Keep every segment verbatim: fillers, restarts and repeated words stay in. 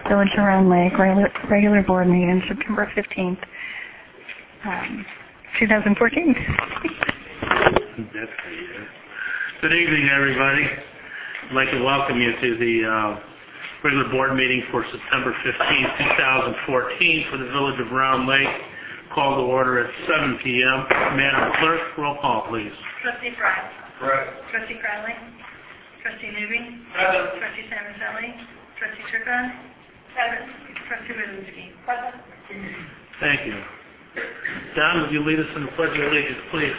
Village of Round Lake, regular, regular board meeting, September fifteenth, um, two thousand fourteen. Good evening, everybody. I'd like to welcome you to the uh, regular board meeting for September fifteenth, two thousand fourteen for the Village of Round Lake. Call to order at seven p m Madam Clerk, roll call, please. Trustee Fry. Correct. Trustee Crowley. Trustee Newby. Present. Trustee Samuselli. Trustee Strickland. Present. Trustee Rudinski. Present. Thank you. Don, would you lead us in the Pledge of Allegiance, please?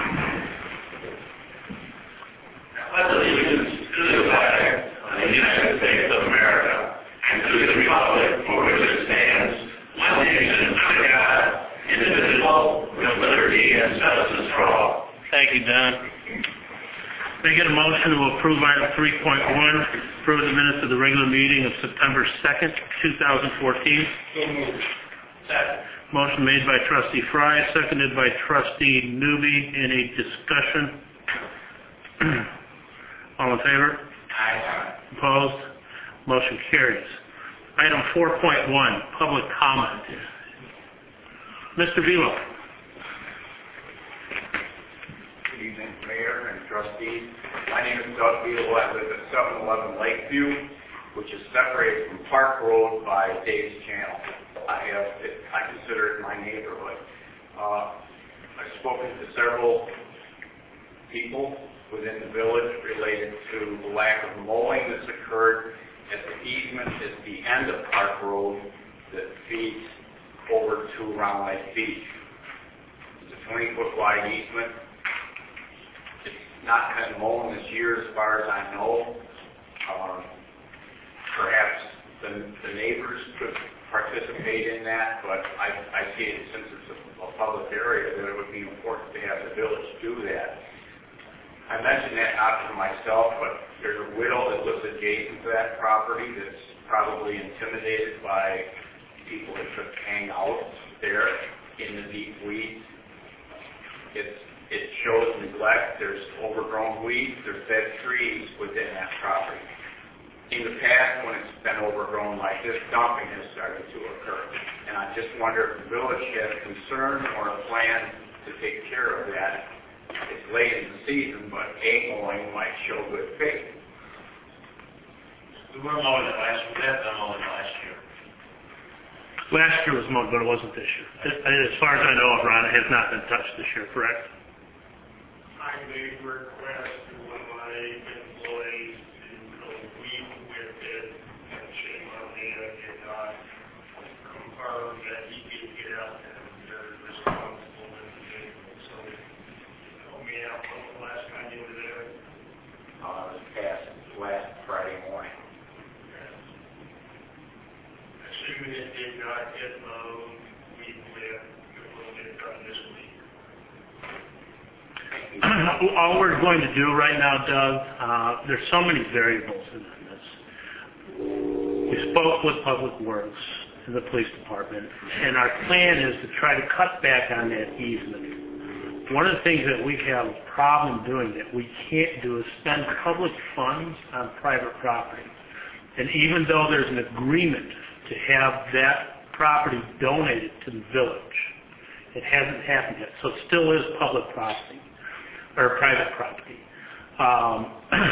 Pledge allegiance to the flag of the United States of America and to the republic for which it stands, one nation under God, indivisible, with liberty and justice for all. Thank you, Don. May I get a motion to approve item three point one, approve the minutes of the regular meeting of September second, two thousand fourteen? So moved. Second. Motion made by Trustee Fry, seconded by Trustee Newby. Any discussion? All in favor? Aye. Opposed? Motion carries. Item four point one, public comment. Mister Velo. Good evening, Mayor and trustees. My name is Doug Beal. I live at seven eleven Lakeview, which is separated from Park Road by Dave's Channel. I have, I consider it my neighborhood. Uh, I've spoken to several people within the village related to the lack of mowing that's occurred at the easement at the end of Park Road that feeds over to Round Lake Beach. It's a twenty foot wide easement. It's not been mown this year as far as I know. Um, perhaps the, the neighbors could participate in that, but I, I see it since it's a, a public area that it would be important to have the village do that. I mentioned that not for myself, but there's a widow that lives adjacent to that property that's probably intimidated by people that just hang out there in the deep weeds. It's, it shows neglect. There's overgrown weeds. There's dead trees within that property. In the past, when it's been overgrown like this, dumping has started to occur. And I just wonder if the village has concern or a plan to take care of that. It's late in the season, but a mowing might show good faith. We were mowing it last year. We had been mowing last year. Last year was mowed, but it wasn't this year. As far as I know, Ron, it has not been touched this year, correct? I made a request to one of my employees to go weed with it, and shame on me, I did not confirm that he could get out and they're responsible in the vehicle. So, help me out, when the last time you were there? Uh, this past last Friday morning. Assuming it did not get mowed, weed with, it will get done this week. All we're going to do right now, Doug, uh, there's so many variables in this. We spoke with Public Works and the police department, and our plan is to try to cut back on that easement. One of the things that we have a problem doing that we can't do is spend public funds on private property. And even though there's an agreement to have that property donated to the village, it hasn't happened yet. So it still is public property. Or private property. Um,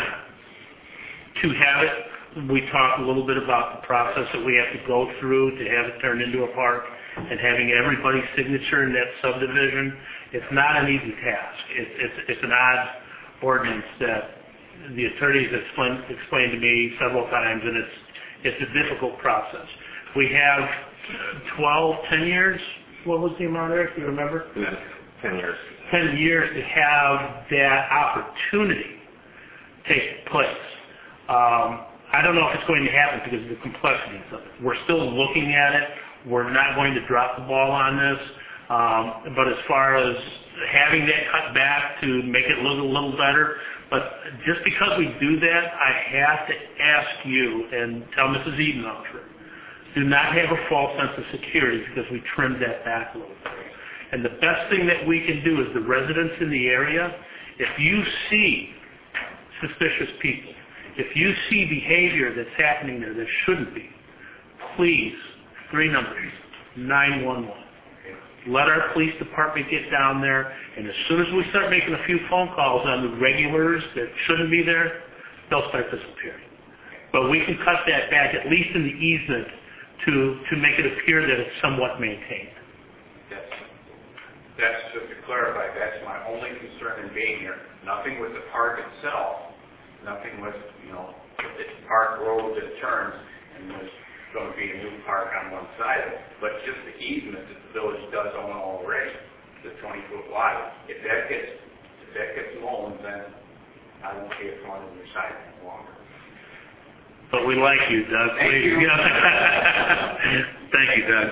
to have it, we talked a little bit about the process that we have to go through to have it turned into a park, and having everybody's signature in that subdivision. It's not an easy task. It's, it's, it's an odd ordinance that the attorneys explained, explained to me several times, and it's, it's a difficult process. We have twelve, ten years. What was the amount there, if you remember? ten years. ten years to have that opportunity take place. Um, I don't know if it's going to happen because of the complexities of it. We're still looking at it. We're not going to drop the ball on this. Um, but as far as having that cut back to make it look a little better, but just because we do that, I have to ask you and tell Missus Eden I'm true. Do not have a false sense of security because we trimmed that back a little bit. And the best thing that we can do is the residents in the area, if you see suspicious people, if you see behavior that's happening there that shouldn't be, please, three numbers, nine one one. Let our police department get down there, and as soon as we start making a few phone calls on the regulars that shouldn't be there, they'll start disappearing. But we can cut that back, at least in the easement, to, to make it appear that it's somewhat maintained. That's, that's just to clarify, that's my only concern in being here. Nothing with the park itself, nothing with, you know, it's Park Road that turns, and there's going to be a new park on one side of it, but just the easement that the village does own already, the twenty foot wide. If that gets, if that gets mown, then I won't be a thorn in your side any longer. But we like you, Doug. Thank Please. you. Thank you, Doug.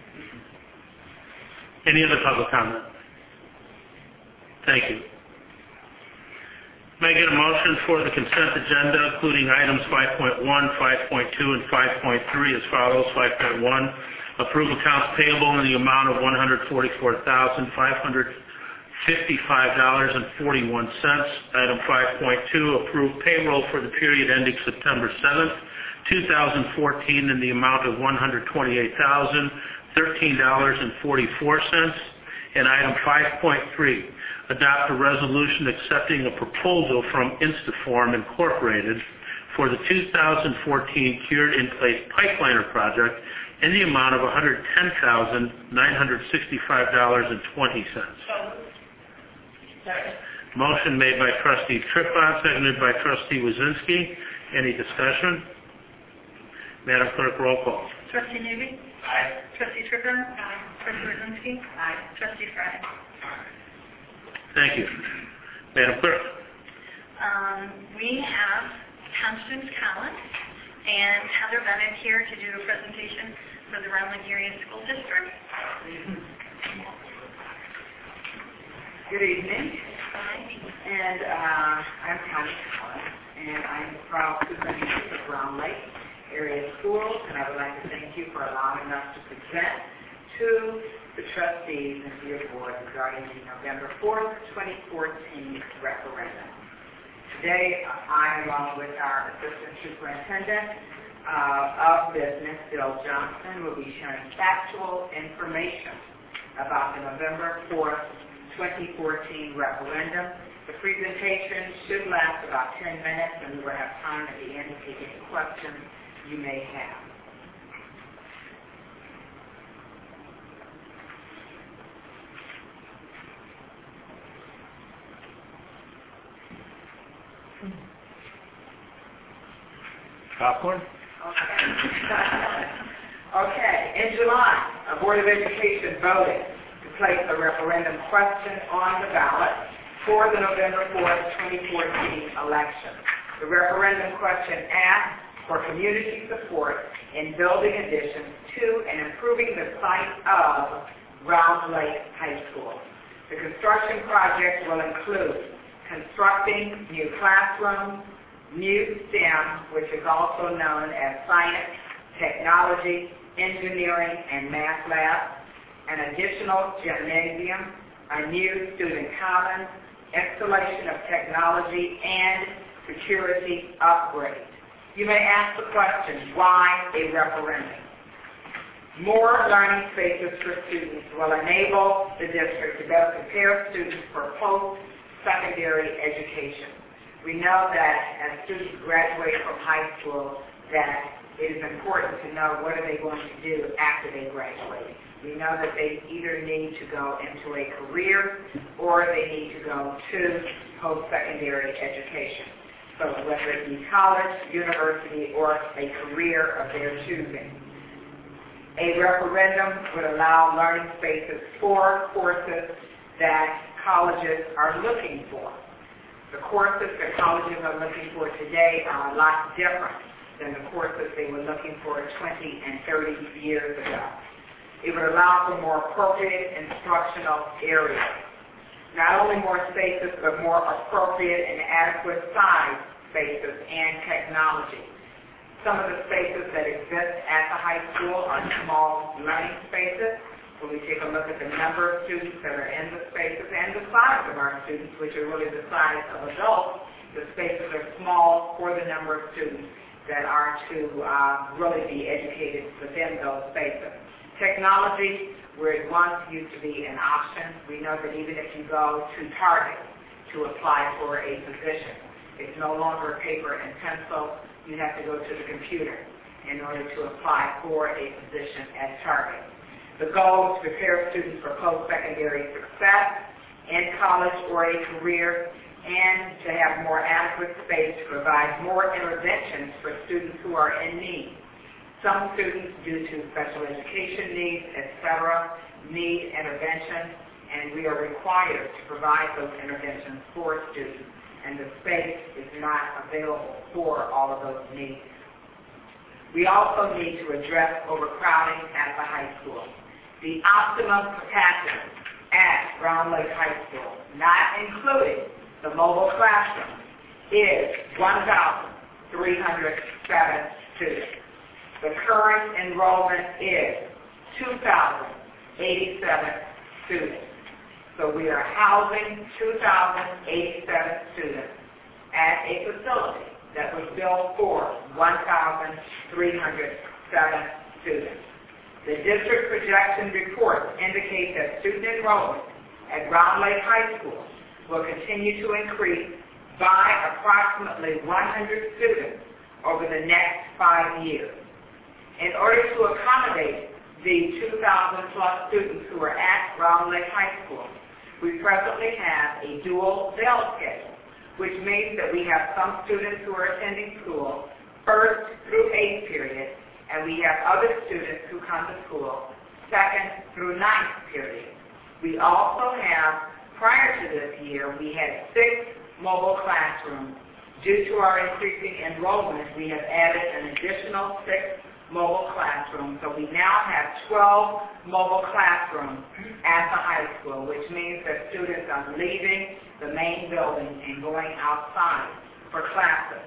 Any other public comment? Thank you. May I get a motion for the consent agenda, including items five point one, five point two, and five point three as follows. five point one, approve accounts payable in the amount of one hundred forty-four thousand, five hundred fifty-five dollars and forty-one cents. Item five point two, approve payroll for the period ending September seventh, two thousand fourteen in the amount of one hundred twenty-eight thousand, thirteen dollars and forty-four cents. And item five point three, adopt a resolution accepting a proposal from Instaform Incorporated for the two thousand fourteen Cured in Place Pipeliner project in the amount of one hundred ten thousand, nine hundred sixty-five dollars and twenty cents. Motion made by Trustee Tripon, seconded by Trustee Wazinski. Any discussion? Madam Clerk, roll call. Trustee Newby? Aye. Trustee Trickler? Aye. Trustee Wazinski? Aye. Trustee Fry? Thank you. Madam Clerk. Um, we have Constance Collins and Heather Bennett here to do a presentation for the Round Lake Area School District. Good evening, and uh, I'm Connie Collins, and I'm the proud superintendent of Round Lake Area Schools, and I would like to thank you for allowing us to present to the trustees and to your board regarding the November fourth, twenty fourteen referendum. Today, I, along with our Assistant Superintendent uh, of Business, Bill Johnson, will be sharing factual information about the November fourth, twenty fourteen referendum. The presentation should last about ten minutes, and we will have time at the end to take any questions you may have. Popcorn? Okay. Okay. In July, a Board of Education voted to place a referendum question on the ballot for the November fourth, twenty fourteen election. The referendum question asked for community support in building additions to and improving the site of Round Lake High School. The construction project will include constructing new classrooms, new STEM, which is also known as science, technology, engineering, and math labs, an additional gymnasium, a new student commons, installation of technology, and security upgrades. You may ask the question, why a referendum? More learning spaces for students will enable the district to better prepare students for post-secondary education. We know that as students graduate from high school, that it is important to know what are they going to do after they graduate. We know that they either need to go into a career or they need to go to post-secondary education. So whether it be college, university, or a career of their choosing. A referendum would allow learning spaces for courses that colleges are looking for. The courses that colleges are looking for today are a lot different than the courses they were looking for twenty and thirty years ago. It would allow for more appropriate instructional areas. Not only more spaces, but more appropriate and adequate size spaces and technology. Some of the spaces that exist at the high school are small learning spaces. When we take a look at the number of students that are in the spaces and the size of our students, which are really the size of adults, the spaces are small for the number of students, that are to uh, really be educated within those spaces. Technology, where it once used to be an option, we know that even if you go to Target to apply for a position, it's no longer paper and pencil. You have to go to the computer in order to apply for a position at Target. The goal is to prepare students for post-secondary success in college or a career, and to have more adequate space to provide more interventions for students who are in need. Some students, due to special education needs, et cetera, need intervention, and we are required to provide those interventions for students, and the space is not available for all of those needs. We also need to address overcrowding at the high school. The optimum capacity at Round Lake High School, not including the mobile classroom, is one thousand three hundred seven students. The current enrollment is two thousand eighty-seven students. So we are housing two thousand eighty-seven students at a facility that was built for one thousand three hundred seven students. The district projection reports indicate that student enrollment at Round Lake High School will continue to increase by approximately one hundred students over the next five years. In order to accommodate the two thousand plus students who are at Round Lake High School, we presently have a dual bell schedule, which means that we have some students who are attending school first through eighth period, and we have other students who come to school second through ninth period. We also have, prior to this year, we had six mobile classrooms. Due to our increasing enrollment, we have added an additional six mobile classrooms. So we now have twelve mobile classrooms at the high school, which means that students are leaving the main building and going outside for classes.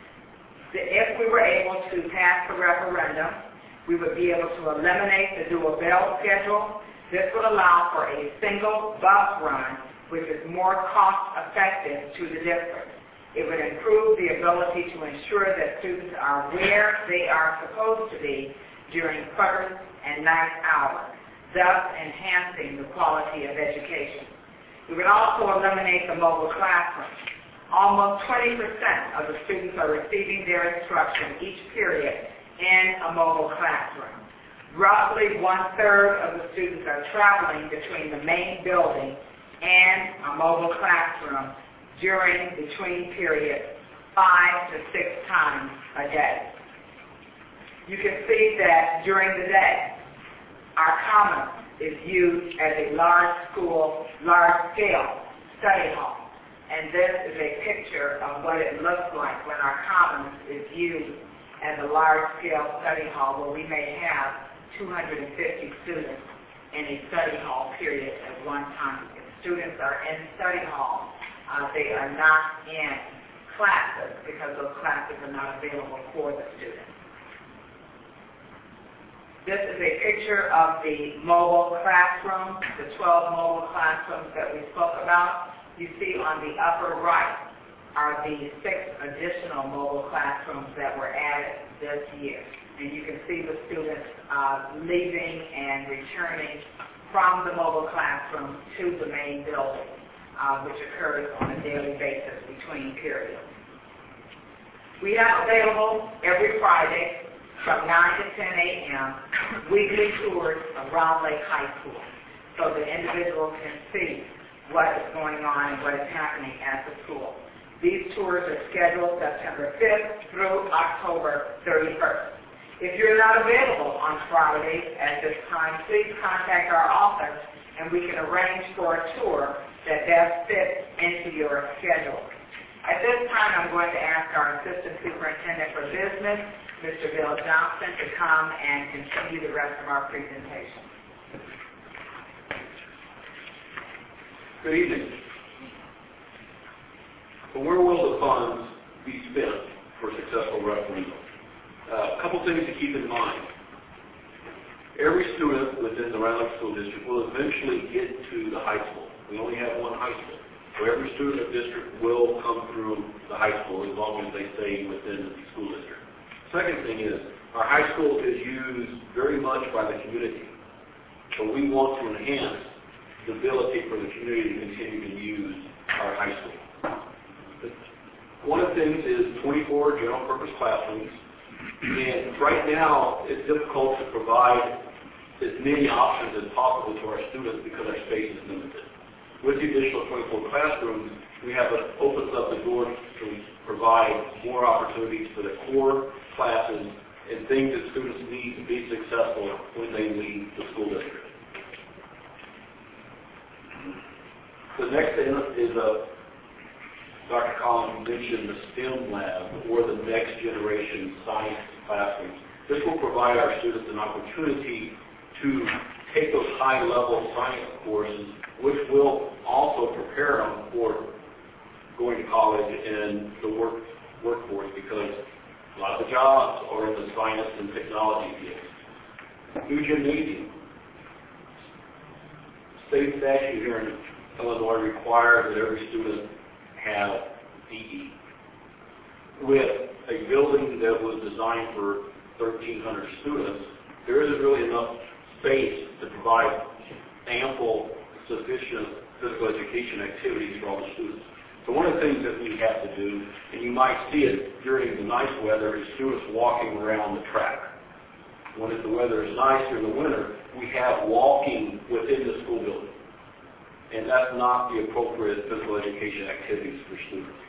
If we were able to pass the referendum, we would be able to eliminate the dual bell schedule. This would allow for a single bus run, which is more cost-effective to the district. It would improve the ability to ensure that students are where they are supposed to be during first and ninth hours, thus enhancing the quality of education. We would also eliminate the mobile classroom. Almost twenty percent of the students are receiving their instruction each period in a mobile classroom. Roughly one-third of the students are traveling between the main building and a mobile classroom during between periods five to six times a day. You can see that during the day, our commons is used as a large school, large-scale study hall. And this is a picture of what it looks like when our commons is used as a large-scale study hall, where we may have two hundred fifty students in a study hall period at one time. If students are in study hall, uh, they are not in classes because those classes are not available for the students. This is a picture of the mobile classroom, the twelve mobile classrooms that we spoke about. You see on the upper right are the six additional mobile classrooms that were added this year. And you can see the students uh, leaving and returning from the mobile classroom to the main building, uh, which occurs on a daily basis between periods. We have available every Friday from nine to ten a m weekly tours of Round Lake High School, so the individual can see what is going on and what is happening at the school. These tours are scheduled September fifth through October thirty-first. If you're not available on Fridays at this time, please contact our office and we can arrange for a tour that best fits into your schedule. At this time, I'm going to ask our Assistant Superintendent for Business, Mister Bill Johnson, to come and continue the rest of our presentation. Good evening. Well, where will the funds be spent for successful referendum? Uh, a couple things to keep in mind. Every student within the Round Lake School District will eventually get to the high school. We only have one high school. So every student of the district will come through the high school as long as they stay within the school district. Second thing is, our high school is used very much by the community. So we want to enhance the ability for the community to continue to use our high school. One of the things is twenty-four general purpose classrooms. And right now, it's difficult to provide as many options as possible to our students because our space is limited. With the additional twenty-four classrooms, we have it opens up the door to provide more opportunities for the core classes and things that students need to be successful when they leave the school district. The next thing is a, Doctor Collins mentioned the STEM lab, or the next generation science classrooms. This will provide our students an opportunity to take those high-level science courses, which will also prepare them for going to college and the work workforce, because a lot of the jobs are in the science and technology fields. New gymnasium. State statute here in Illinois requires that every student have P E. With a building that was designed for thirteen hundred students, there isn't really enough space to provide ample, sufficient physical education activities for all the students. So one of the things that we have to do, and you might see it during the nice weather, is students walking around the track. When the weather is nice during the winter, we have walking within the school building. And that's not the appropriate physical education activities for students.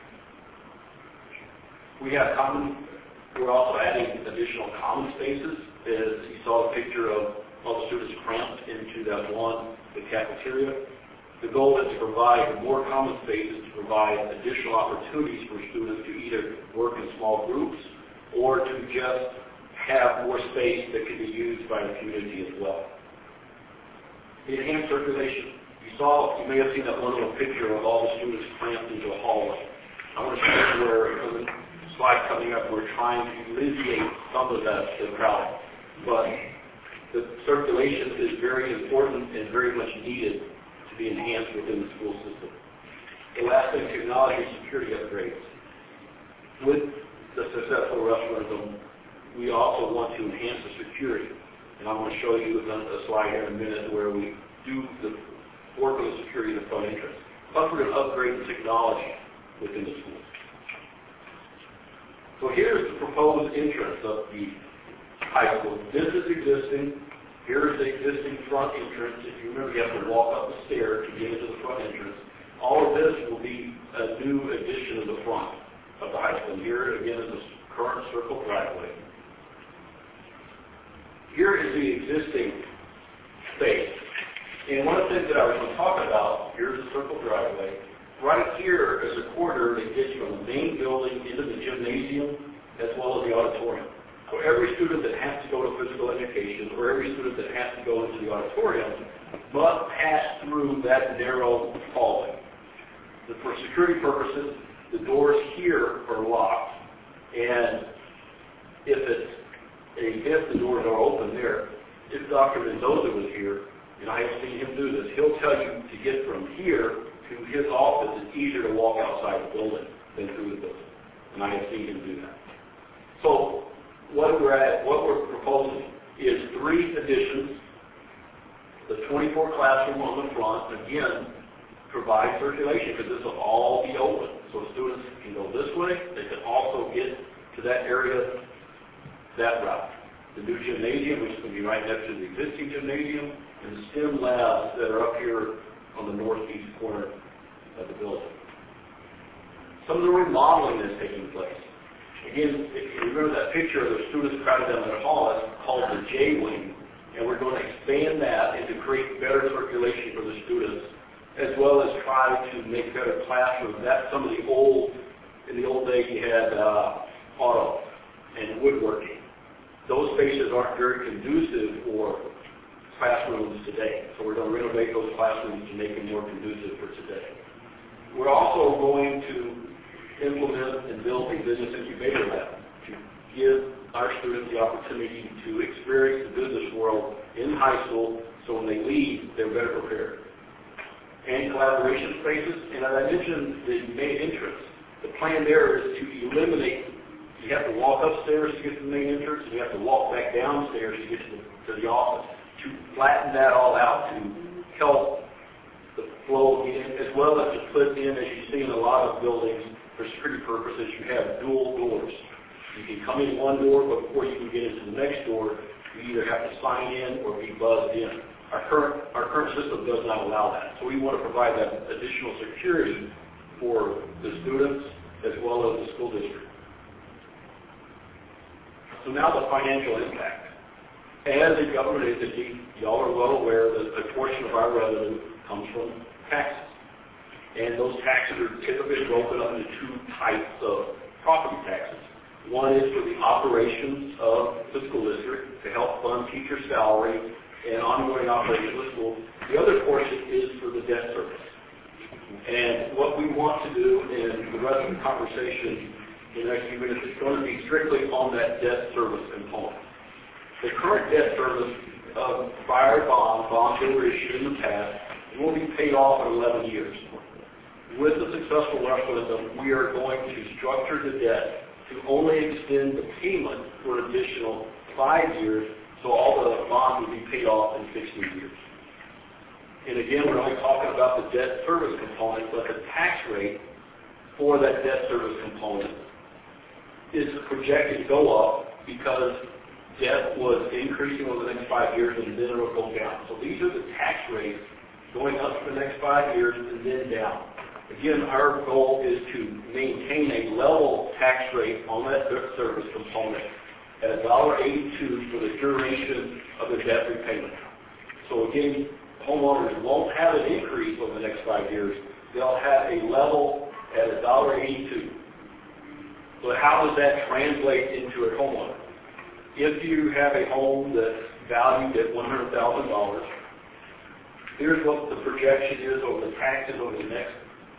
We have common, we're also adding additional common spaces. As you saw a picture of all the students cramped into that one, the cafeteria. The goal is to provide more common spaces to provide additional opportunities for students to either work in small groups or to just have more space that can be used by the community as well. Enhanced circulation. You saw, you may have seen that one little picture of all the students cramped into a hallway. I want to show you where, on the slide coming up, we're trying to alleviate some of that, the crowd. But the circulation is very important and very much needed to be enhanced within the school system. The last thing, technology and security upgrades. With the successful referendum, we also want to enhance the security. And I'm going to show you a slide here in a minute where we do the work on the security of the front entrance. Plus, we're going to upgrade the technology within the schools. So here's the proposed entrance of the high school. This is existing. Here's the existing front entrance. If you remember, you have to walk up the stair to get into the front entrance. All of this will be a new addition to the front of the high school. Here, again, is the current circle driveway. Here is the existing space. And one of the things that I was going to talk about, here's the circle driveway. Right here is a corridor that gets you from the main building into the gymnasium as well as the auditorium. So every student that has to go to physical education or every student that has to go into the auditorium must pass through that narrow hallway. For security purposes, the doors here are locked. And if it's a, if the doors are open there, if Doctor Mendoza was here, and I have seen him do this, he'll tell you to get from here to his office, it's easier to walk outside the building than through the building. And I have seen him do that. So what we're at, what we're proposing is three additions. The twenty-four classroom on the front, again, provide circulation because this will all be open. So students can go this way. They can also get to that area that route. The new gymnasium, which is going to be right next to the existing gymnasium, and the STEM labs that are up here on the northeast corner of the building. Some of the remodeling is taking place. Again, if you remember that picture of the students crowded down that hall, that's called the J-Wing, and we're going to expand that and to create better circulation for the students, as well as try to make better classrooms. That's some of the old, in the old days you had uh, auto and woodworking. Those spaces aren't very conducive for classrooms today. So we're going to renovate those classrooms to make them more conducive for today. We're also going to implement and build a business incubator lab to give our students the opportunity to experience the business world in high school so when they leave, they're better prepared. And collaboration spaces, and as I mentioned, the main entrance. The plan there is to eliminate You have to walk upstairs to get to the main entrance, and you have to walk back downstairs to get to the, to the office. To flatten that all out to help the flow in, as well as to put in, as you see in a lot of buildings for security purposes, you have dual doors. You can come in one door, but before you can get into the next door, you either have to sign in or be buzzed in. Our current, our current system does not allow that. So we want to provide that additional security for the students as well as the school district. So now the financial impact. As a government entity, y'all are well aware that a portion of our revenue comes from taxes. And those taxes are typically broken up into two types of property taxes. One is for the operations of the school district to help fund teacher salary and ongoing operations of the school. The other portion is for the debt service. And what we want to do in the rest of the conversation in the next few minutes is going to be strictly on that debt service component. The current debt service of prior bonds, bonds that were issued in the past, will be paid off in eleven years. With the successful referendum, we are going to structure the debt to only extend the payment for an additional five years, so all the bonds will be paid off in sixteen years. And again, we're only talking about the debt service component, but the tax rate for that debt service component is projected to go up because debt was increasing over the next five years and then it will go down. So these are the tax rates going up for the next five years and then down. Again, our goal is to maintain a level tax rate on that debt service component at one dollar eighty-two for the duration of the debt repayment. So again, homeowners won't have an increase over the next five years. They'll have a level at one dollar eighty-two. So how does that translate into a homeowner? If you have a home that's valued at one hundred thousand dollars, here's what the projection is over the taxes over the next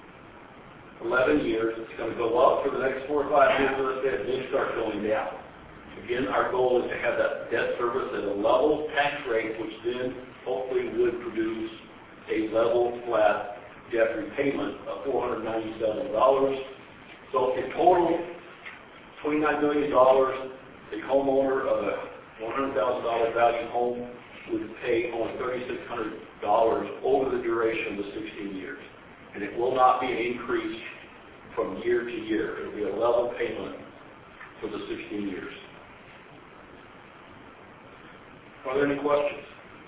eleven years. It's going to go up for the next four or five years, and then start going down. Again, our goal is to have that debt service at a level tax rate, which then hopefully would produce a level flat debt repayment of four hundred ninety-seven dollars. So in total, twenty-nine million dollars, a homeowner of a one hundred thousand dollars value home would pay only three thousand six hundred dollars over the duration of the sixteen years. And it will not be an increase from year to year. It will be a level payment for the sixteen years. Are there any questions?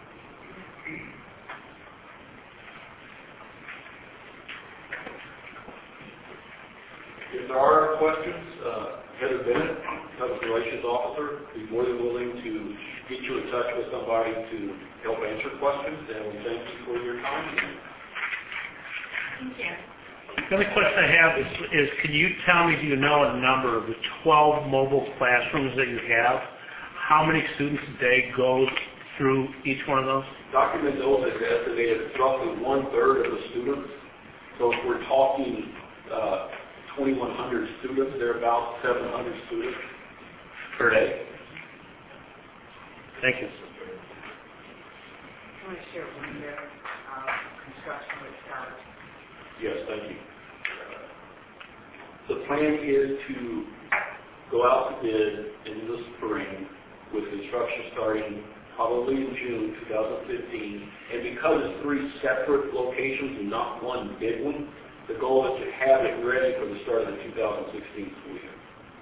If there are questions, uh, Heather Bennett, Public Relations Officer, is more than willing to get you in touch with somebody to help answer questions, and we thank you for your time. Thank you. The other question I have is, is can you tell me, do you know a number of the twelve mobile classrooms that you have? How many students a day go through each one of those? Doctor Mendoza has estimated roughly one-third of the students. So if we're talking uh, twenty-one hundred students, they're about seven hundred students per day. Thank you. I want to share one year of construction with started. Yes, thank you. The plan is to go out to bid in the spring with construction starting probably in June two thousand fifteen. And because it's three separate locations and not one big one, the goal is to have it ready for the start of the two thousand sixteen school year.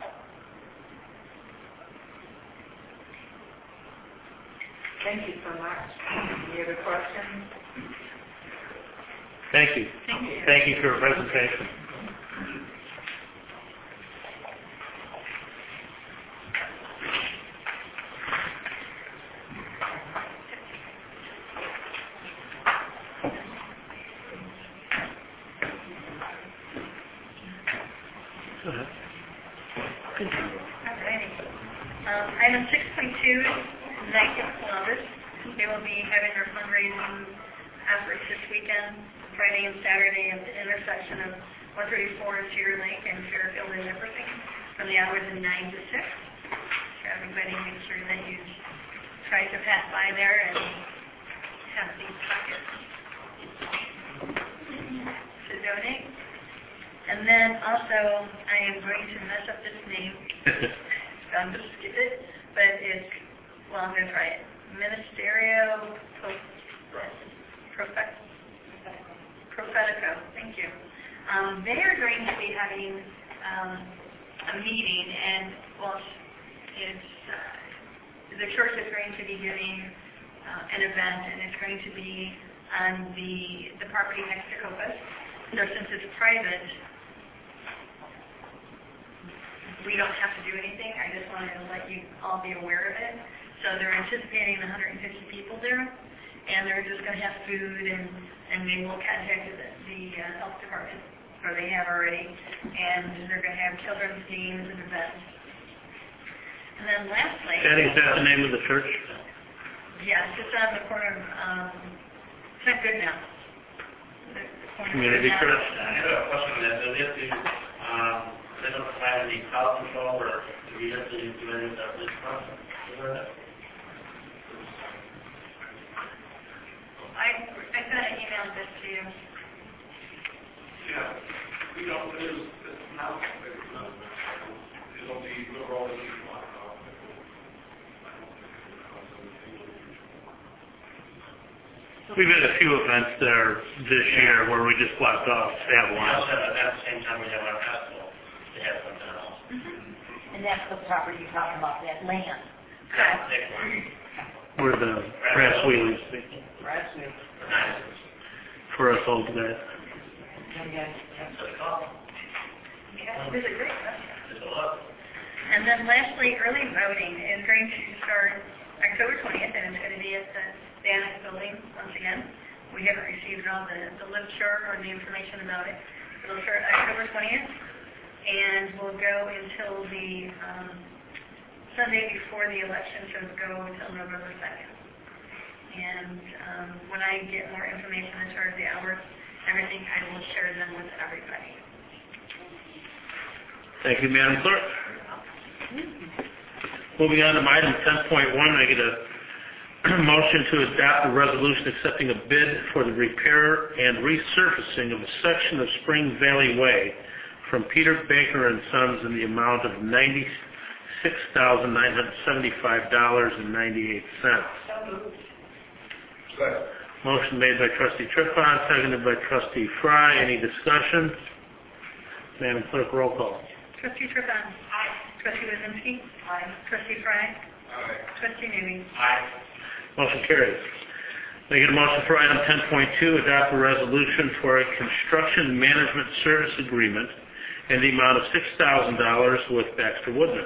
Thank you so much. Any other questions? Thank you. Thank you. Thank you for your presentation. Go ahead. Continue. Alrighty. Um, item six point two, Night in Columbus. They will be having their fundraising efforts this weekend, Friday and Saturday, at the intersection of one thirty-four and Cedar Lake and Fairfield and everything, from the hours of nine to six. So everybody make sure that you try to pass by there and have these pockets to donate. And then also, I am going to mess up this name. So I'm just skip it, but it's, well, I'm going to try it. Ministerio Prophet, Prophetico. Thank you. Um, they are going to be having um, a meeting, and well, it's uh, the church is going to be giving uh, an event, and it's going to be on the the property next to Copas. So since it's private, we don't have to do anything. I just wanted to let you all be aware of it. So they're anticipating one hundred fifty people there, and they're just going to have food, and, and they will contact the, the uh, health department, or they have already, and they're going to have children's games and events. And then lastly... Patty, is that the name of the church? Yes, it's on the corner of, um, it's not good now. The, the corner Community of church? I have a question on that. Does it have to, um, they don't have any crowd control, or do we have to do any of that this process? I, I sent an email this to you. Yeah, we don't, there's, it's not, it's not, it'll be, we're all in the block off. We've had a few events there this year where we just blocked off We Avalon. also have, at the same time we have our festival, they have something else. Mm-hmm. And that's the property you're talking about, that land. Correct. Next one. Where the grass wheelies Right. for us old guys. That's what they call it. Yeah, it's a great restaurant. There's a lot. And then lastly, early voting is going to start October twentieth, and it's going to be at the the Annex building once again. We haven't received all the, the literature or the information about it. It'll start October twentieth, and will go until the um, Sunday before the election, so it'll go until November second. And um, when I get more information as far as the hours, everything, I will share them with everybody. Thank you, Madam Clerk. Moving on to item ten point one, I get a motion to adopt a resolution accepting a bid for the repair and resurfacing of a section of Spring Valley Way from Peter Baker and Sons in the amount of ninety-six thousand nine hundred seventy-five dollars and ninety-eight cents. Motion made by Trustee Tripon, seconded by Trustee Fry. Any discussion? Madam Clerk, roll call. Trustee Tripon. Aye. Trustee Wizinski. Aye. Trustee Fry. Aye. Trustee Newby. Aye. Motion carries. May I get a motion for item ten point two, adopt a resolution for a construction management service agreement in the amount of six thousand dollars with Baxter Woodman.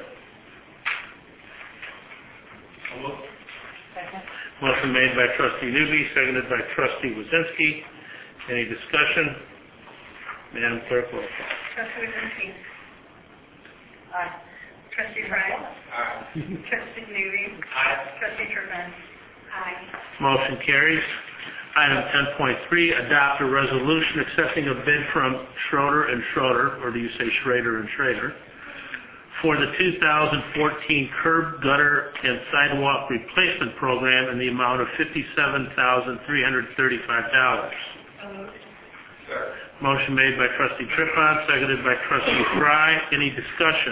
Second. Motion made by Trustee Newby, seconded by Trustee Wazinski. Any discussion? Madam Clerk, roll call. Trustee Wizinski. Aye. Trustee Fry. Aye. Trustee Newby. Aye. Trustee Tripon. Aye. Motion carries. Item ten point three, adopt a resolution accepting a bid from Schroeder and Schroeder, or do you say Schrader and Schrader, for the two thousand fourteen curb, gutter, and sidewalk replacement program in the amount of fifty-seven thousand three hundred thirty-five dollars. Sir. Motion made by Trustee Tripon, seconded by Trustee Fry. Any discussion?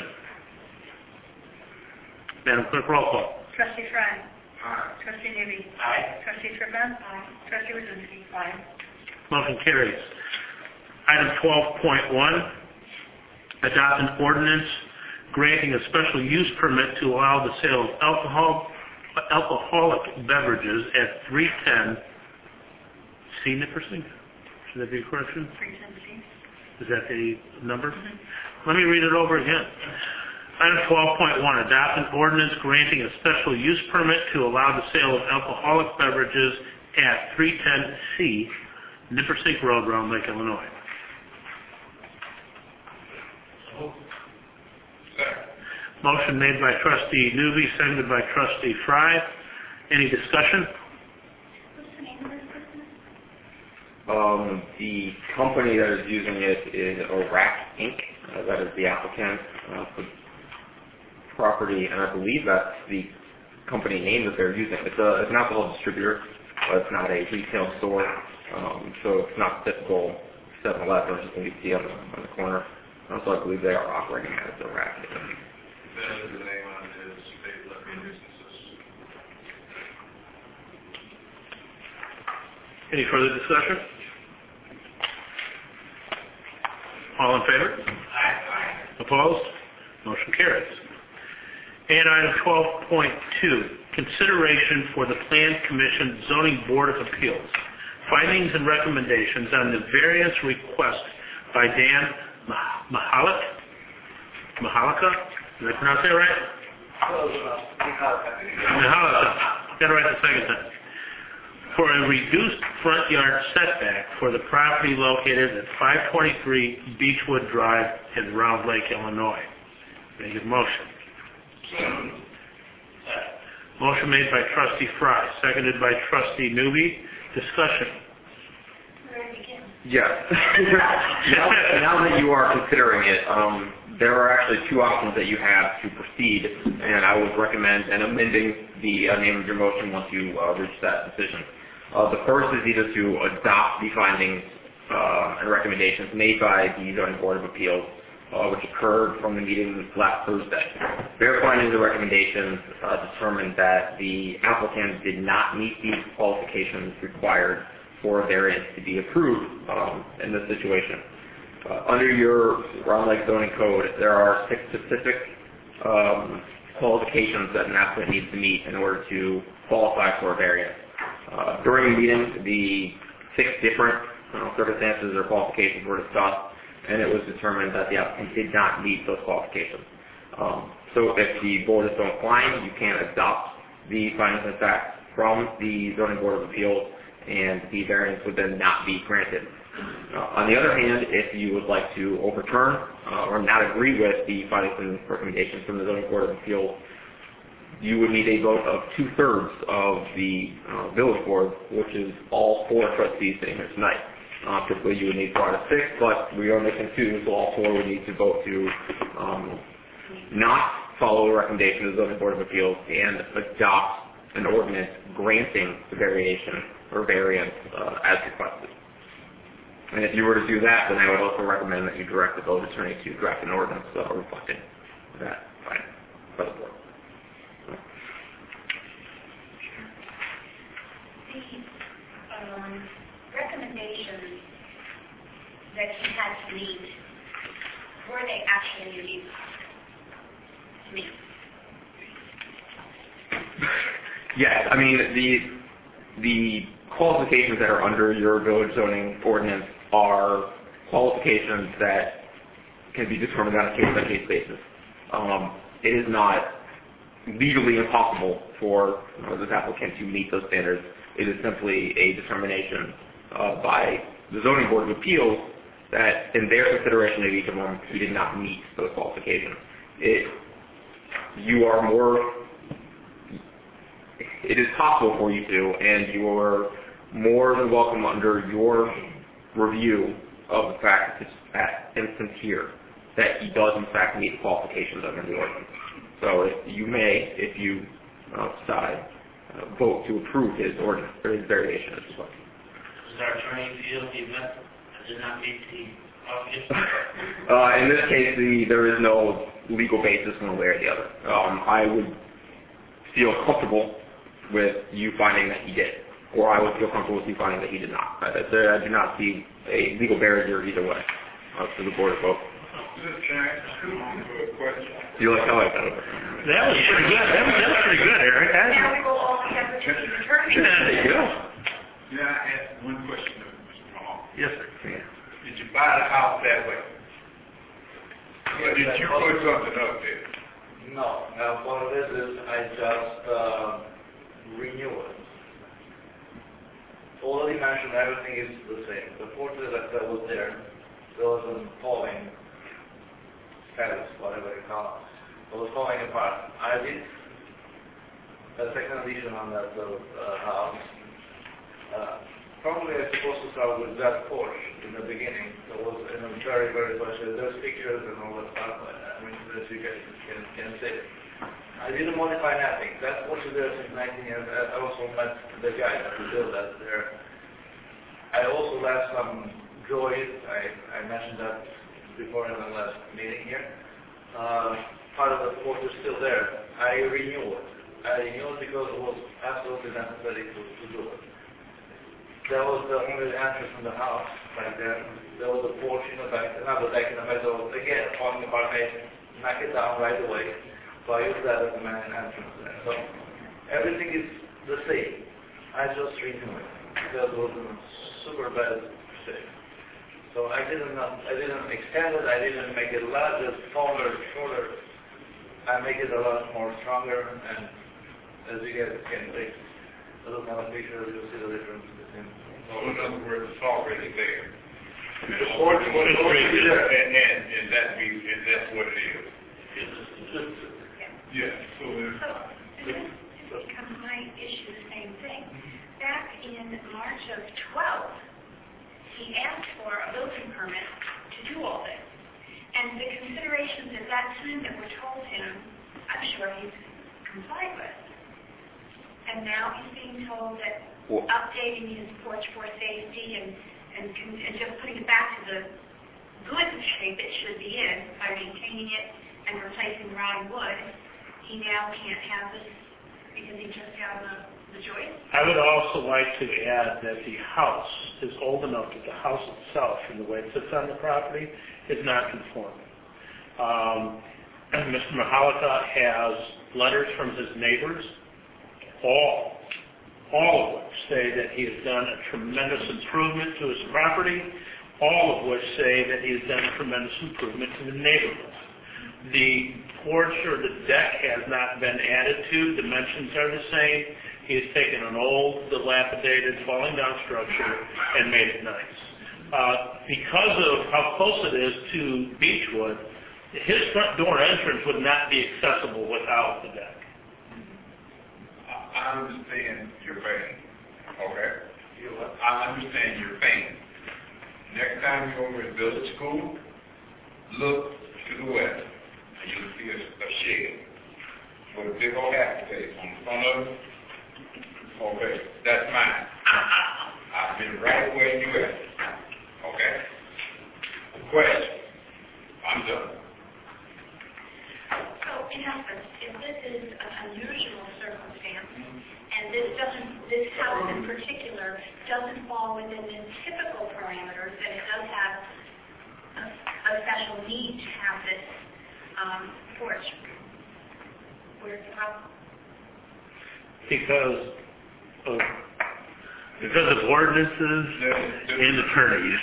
Madam Clerk, roll call. Trustee Fry. Aye. Trustee Newby. Aye. Trustee Tripon. Aye. Trustee Wizinski. Aye. Motion carries. Item twelve point one, adopt an ordinance granting a special use permit to allow the sale of alcohol, alcoholic beverages at three ten C Nipperson? Should that be a correction? three ten C. Is that the number? Mm-hmm. Let me read it over again. Item twelve point one, adopt an ordinance granting a special use permit to allow the sale of alcoholic beverages at three ten C Nippersink Road, Round Lake, Illinois. Motion made by Trustee Newby, seconded by Trustee Fry. Any discussion? What's the name of this business? Um, the company that is using it is Iraq Incorporated. Uh, that is the applicant uh, for property, and I believe that's the company name that they're using. It's, a, it's an alcohol distributor, but it's not a retail store, um, so it's not typical seven eleven, which is going to be on the, on the corner. Also, I believe they are operating as a rack. That is the name on his state levy businesses. Any further discussion? All in favor? Aye. Opposed? Motion carries. And item twelve point two, consideration for the Plan Commission Zoning Board of Appeals. Findings and recommendations on the variance request by Dan Mahalik. Mahalika? Did I pronounce that right? Mahalika. Got it right the second time. For a reduced front yard setback for the property located at five twenty-three Beechwood Drive in Round Lake, Illinois. May I get a motion? Motion made by Trustee Fry, seconded by Trustee Newby. Discussion. Yes. now, now that you are considering it, um, there are actually two options that you have to proceed, and I would recommend and amending the uh, name of your motion once you uh, reach that decision. Uh, the first is either to adopt the findings uh, and recommendations made by the Zoning Board of Appeals, uh, which occurred from the meeting last Thursday. Their findings and recommendations uh, determined that the applicant did not meet the qualifications required for a variance to be approved um, in this situation. Uh, under your Round Lake Zoning Code, there are six specific um, qualifications that an applicant needs to meet in order to qualify for a variance. Uh, during the meeting, the six different uh, circumstances or qualifications were discussed, and it was determined that the applicant did not meet those qualifications. Um, so if the board is so inclined, you can adopt the findings and facts from the Zoning Board of Appeals, and the variance would then not be granted. Uh, on the other hand, if you would like to overturn uh, or not agree with the findings and recommendations from the Zoning Board of Appeals, you would need a vote of two-thirds of the uh, village board, which is all four trustees sitting here tonight. Uh, typically, you would need four out of six, but we are missing two, so all four would need to vote to um, not follow the recommendation of the Zoning Board of Appeals and adopt an ordinance granting the variation or variance uh, as requested. And if you were to do that, then I would also recommend that you direct the village attorney to draft an ordinance uh, reflecting that finding by the board. The um, recommendations that you had to meet, were they actually used to meet? Yes, I mean, the the qualifications that are under your village zoning ordinance are qualifications that can be determined on a case-by-case basis. Um, it is not legally impossible for you know, this applicant to meet those standards. It is simply a determination uh, by the Zoning Board of Appeals that in their consideration of each of them, he did not meet those qualifications. It, you are more, it is possible for you to, and you are more than welcome under your review of the fact that that instance here, that he does in fact meet the qualifications under the ordinance. So if you may, if you uh, decide, uh, vote to approve his ordinance or his variation as well. Does our attorney feel the event did not meet the qualifications? uh, in this case, the, there is no legal basis one way or the other. Um, I would feel comfortable with you finding that he did, or I would feel comfortable with you finding that he did not. I, I do not see a legal barrier either way uh, for the board of vote. Can I ask you a question? You like how I got it? That was pretty good. That was, that was pretty good, Eric. That Now we go all together to the attorney. there you go. Can I ask one question of Mister Hall? Yes, sir. Did you buy the house that way? Or did you put something up there? No. Now, for this is I just uh, renew it. Already mentioned everything is the same. The portrait that, that was there, there was a falling status, whatever you call it. It was falling apart. I did a second addition on that uh, house. Uh, probably I'm supposed to start with that porch in the beginning. It was in a very, very special. There's pictures and all that stuff. I mean, that you can, can, can see. I didn't modify nothing. That porch is there since nineteen years. I also met the guy that built that there. I also left some joist, I, I mentioned that before in the last meeting here. Uh, part of the porch is still there. I renewed it. I renewed it because it was absolutely necessary to, to do it. That was the only entrance from the house back there. There was a porch in the back, another deck in the middle. Again, falling apart, I knock it down right away. So I use that as the main entrance there. So everything is the same. I just renewed it because it was in super bad shape. So I didn't, I didn't extend it. I didn't make it larger, taller, shorter. I make it a lot more stronger, and as you guys can see, look at the picture, you'll see the difference between. So in other words, it's already there. The porch was already there. And, and, and that be, and that's what it is. Yeah, so there's. So, and this becomes my issue, the same thing. Back in March of twelve, he asked for a building permit to do all this. And the considerations at that time that were told him, I'm sure he's complied with. And now he's being told that well, updating his porch for safety and, and, and just putting it back to the good shape it should be in by maintaining it and replacing rotting wood, he now can't have this because he just got the, the joist. I would also like to add that the house is old enough that the house itself and the way it sits on the property is not conforming. Um, Mister Mahalika has letters from his neighbors, all, all of which say that he has done a tremendous improvement to his property, all of which say that he has done a tremendous improvement to the neighborhood. The porch or the deck has not been added to, dimensions are the same. He has taken an old, dilapidated, falling down structure and made it nice. Uh, because of how close it is to Beechwood, his front door entrance would not be accessible without the deck. I understand your pain, okay? I understand your pain. Next time you're over at Village School, look to the west, and you'll see a, a shed with a big old aftertaste on the front of it. Okay, that's mine. I've been right where you at. Okay? Question. I'm done. So, in essence, if this is an unusual circumstance, and this doesn't, this house in particular doesn't fall within the typical parameters, that it does have a, a special need to have this um, porch, where's the problem? Because of Because of ordinances and attorneys.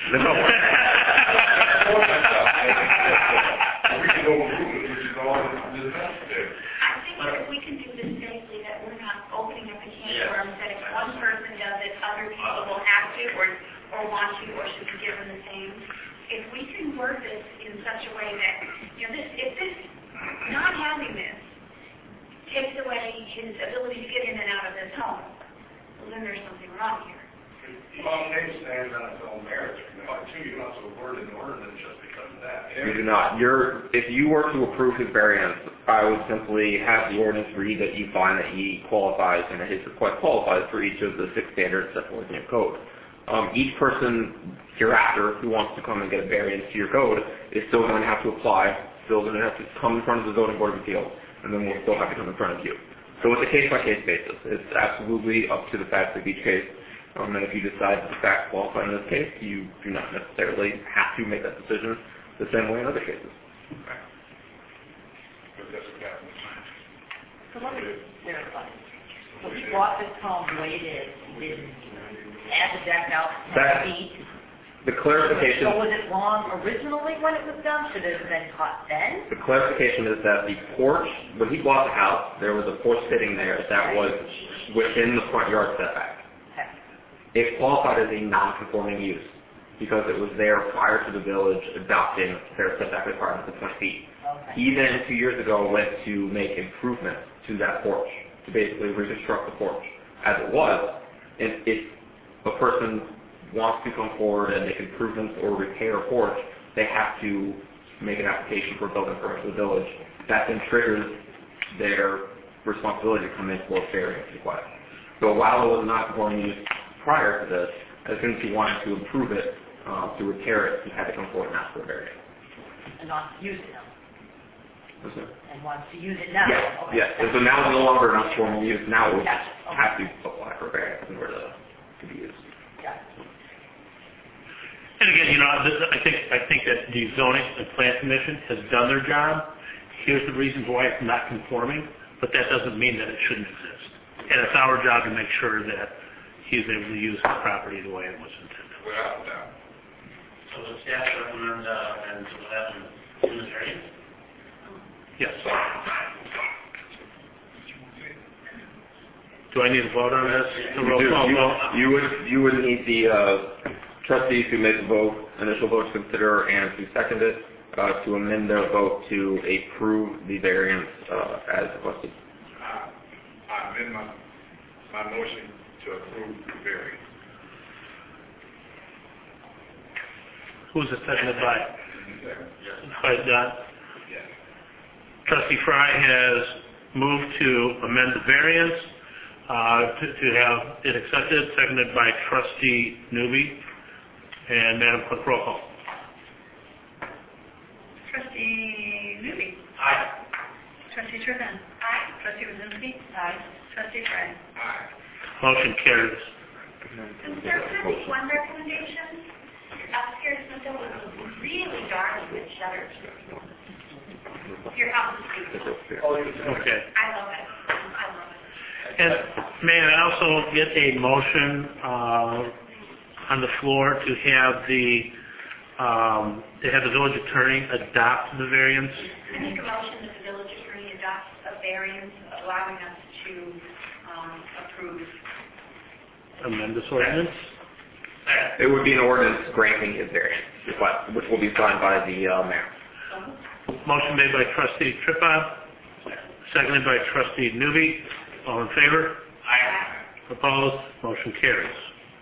I think that if we can do this safely, that we're not opening up a can of worms, that if one person does it, other people will have to, or, or want to, or should be given the same. If we can word this in such a way that, you know, this, if this, not having this, takes away his ability to get in and out of his home, well, then there's something wrong here. Well, maybe stands on its own merits. Too, you don't have to word an ordinance just because of that. You do not. You're, if you were to approve his variance, I would simply have the ordinance read that you find that he qualifies and that his request qualifies for each of the six standards set forth in your code. Um, each person hereafter who wants to come and get a variance to your code is still going to have to apply, still going to have to come in front of the Zoning Board of Appeals, and then we'll still have to come in front of you. So it's a case-by-case basis. It's absolutely up to the facts of each case. Um, and if you decide that the facts qualify in this case, you do not necessarily have to make that decision the same way in other cases. So let me clarify. When you bought this home the way it is, you didn't add the deck out That- ten feet. The clarification, So was it wrong originally when it was done? Should it have been caught then? the clarification is that the porch, when he bought the house, there was a porch sitting there that was within the front yard setback. Okay. It qualified as a non-conforming use because it was there prior to the village adopting their setback requirements of twenty feet. Okay. He then, two years ago, went to make improvements to that porch, to basically reconstruct the porch as it was. And if a person wants to come forward and make improvements or repair a porch, they have to make an application for a building permit to the village. That then triggers their responsibility to come in for a variance request. So while it was not conforming use prior to this, as soon as he wanted to improve it, uh, to repair it, he had to come forward and ask for a variance. And wants to use it now. What's that? And wants to use it now. Yes, Okay. yes. And so now it's no longer enough formal use. Now we'll Gotcha. Okay. have to apply for a variance in order to, to be used. Got it. And again, you know, this- I think I think that the zoning and plan commission has done their job. Here's the reasons why it's not conforming, but that doesn't mean that it shouldn't exist. And it's our job to make sure that he's able to use the property the way it was intended. Without doubt. So the staff recommend, uh, and so that in this area? Yes. Do I need to vote on this? The roll You, call you, vote? you would you would need the uh, trustees who made the vote, initial vote to consider and to second it, uh, to amend their vote to approve the variance uh, as requested. I, I amend my, my motion to approve the variance. Who's it seconded by? Yes. By Don? Yes. Trustee Fry has moved to amend the variance uh, to, to have it accepted, seconded by Trustee Newby. And Madam Clerk, roll call. Trustee Newby. Aye. Trustee Triffin. Aye. Trustee Wazinski. Aye. Trustee Fry. Aye. Motion carries. And sir, can I make one recommendation? Upstairs window is really dark with shutters. Your house is beautiful. Okay. I love it. I love it. And may I also get a motion uh, on the floor to have the um, to have the village attorney adopt the variance? I make a motion that the village attorney adopts a variance allowing us to um, approve. Amend this ordinance? It would be an ordinance granting his variance, but- which will be signed by the uh, mayor. Motion made by Trustee Trippa, seconded by Trustee Newby. All in favor? Aye. Opposed? Motion carries.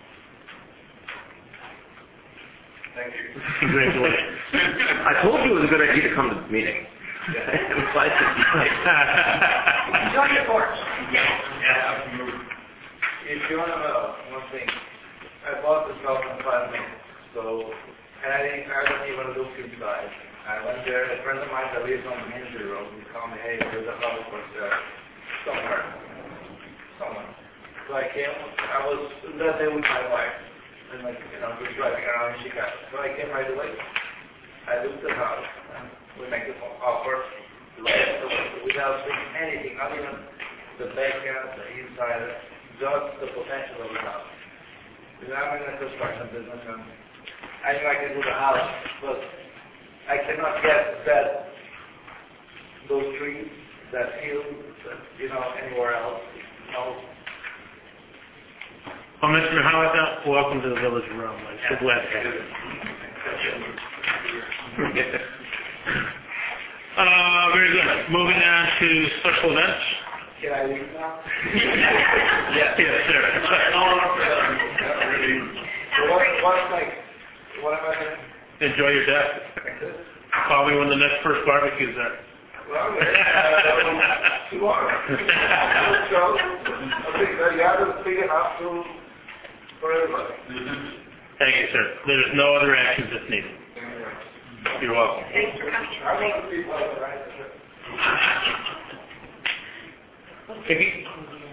Thank you. Congratulations. I told you it was a good idea to come to this meeting. I'm glad to see you. Enjoy your porch. Yeah, if you want to know one thing, I bought this house in five minutes, so, and I didn't, I don't even look inside. I went there, a friend of mine that lives on Mansfield Road, he called me, hey, there's a house for sale somewhere, somewhere. So I came, I was that day with my wife, and like, you know, just driving around in Chicago. So I came right away. I looked at the house, and we make the offer, without seeing anything, not even the backyard, the inside, just the potential of the house. Because I'm in the construction business, and I know I can do the house, but I cannot get that, those trees, that field, that, you know, anywhere else. No. Well, Mister Howitt, welcome to the Village Room. I'm so glad to have you. Uh, very good. Moving on to special events. Can I leave now? Yes, sir. So what, what's like, what am I doing? Enjoy your death. Call me when the next first barbecue's there. Well, uh, tomorrow. So, I think that you have to figure out to, for everybody. Thank you, sir. There's no other actions if needed. You're welcome. Thanks for coming in. I want to be part of the right. Vicky?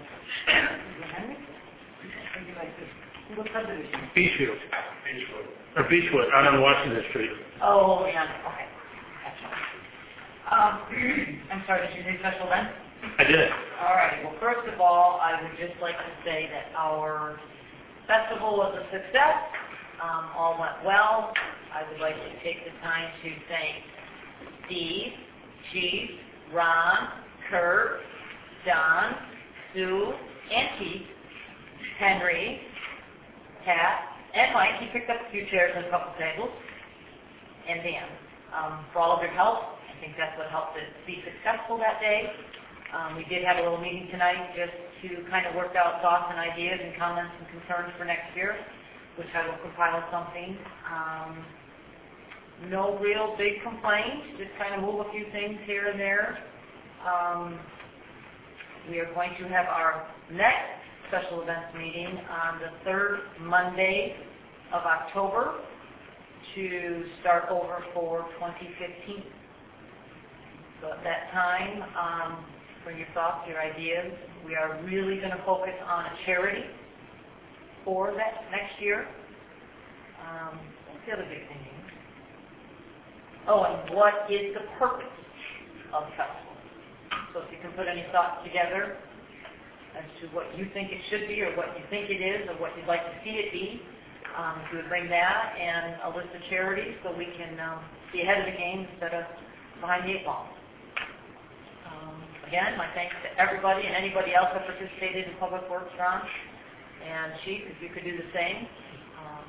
Beechwood. Or Beechwood, out on Washington Street. Oh, yeah, okay. Gotcha. Um, I'm sorry, did you say special event? I did. All right, well, first of all, I would just like to say that our festival was a success. Um, all went well. I would like to take the time to thank Steve, Chief, Ron, Kurt, Don, Sue, and Keith, Henry, Pat, and Mike. He picked up a few chairs and a couple tables, and Dan, um, for all of your help. I think that's what helped it be successful that day. Um, we did have a little meeting tonight just to kind of work out thoughts and ideas and comments and concerns for next year, which I will compile something. Um, no real big complaints, just kind of move a few things here and there. Um, we are going to have our next special events meeting on the third Monday of October to start over for twenty fifteen. So at that time, um, bring your thoughts, your ideas. We are really going to focus on a charity for that next year. Um, what's the other big thing? Oh, and what is the purpose of the festival? So if you can put any thoughts together as to what you think it should be or what you think it is or what you'd like to see it be, um, if you would bring that and a list of charities so we can um, be ahead of the game instead of behind the eight ball. Um, again, my thanks to everybody and anybody else that participated in Public Works, Ron and Chief, if you could do the same. Um,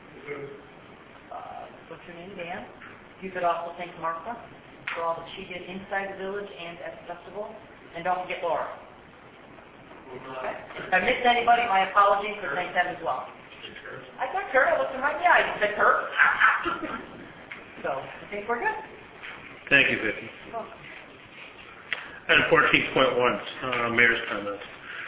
uh, what's your name, Dan? You could also thank Martha for all that she did inside the village and at the festival. And don't forget Laura. Okay. If I missed anybody, my apologies, but thank them as well. I said Kurt. I looked in my eye. I said Kurt. So I think we're good. Thank you, Vicki. And fourteen point one, uh, Mayor's comments.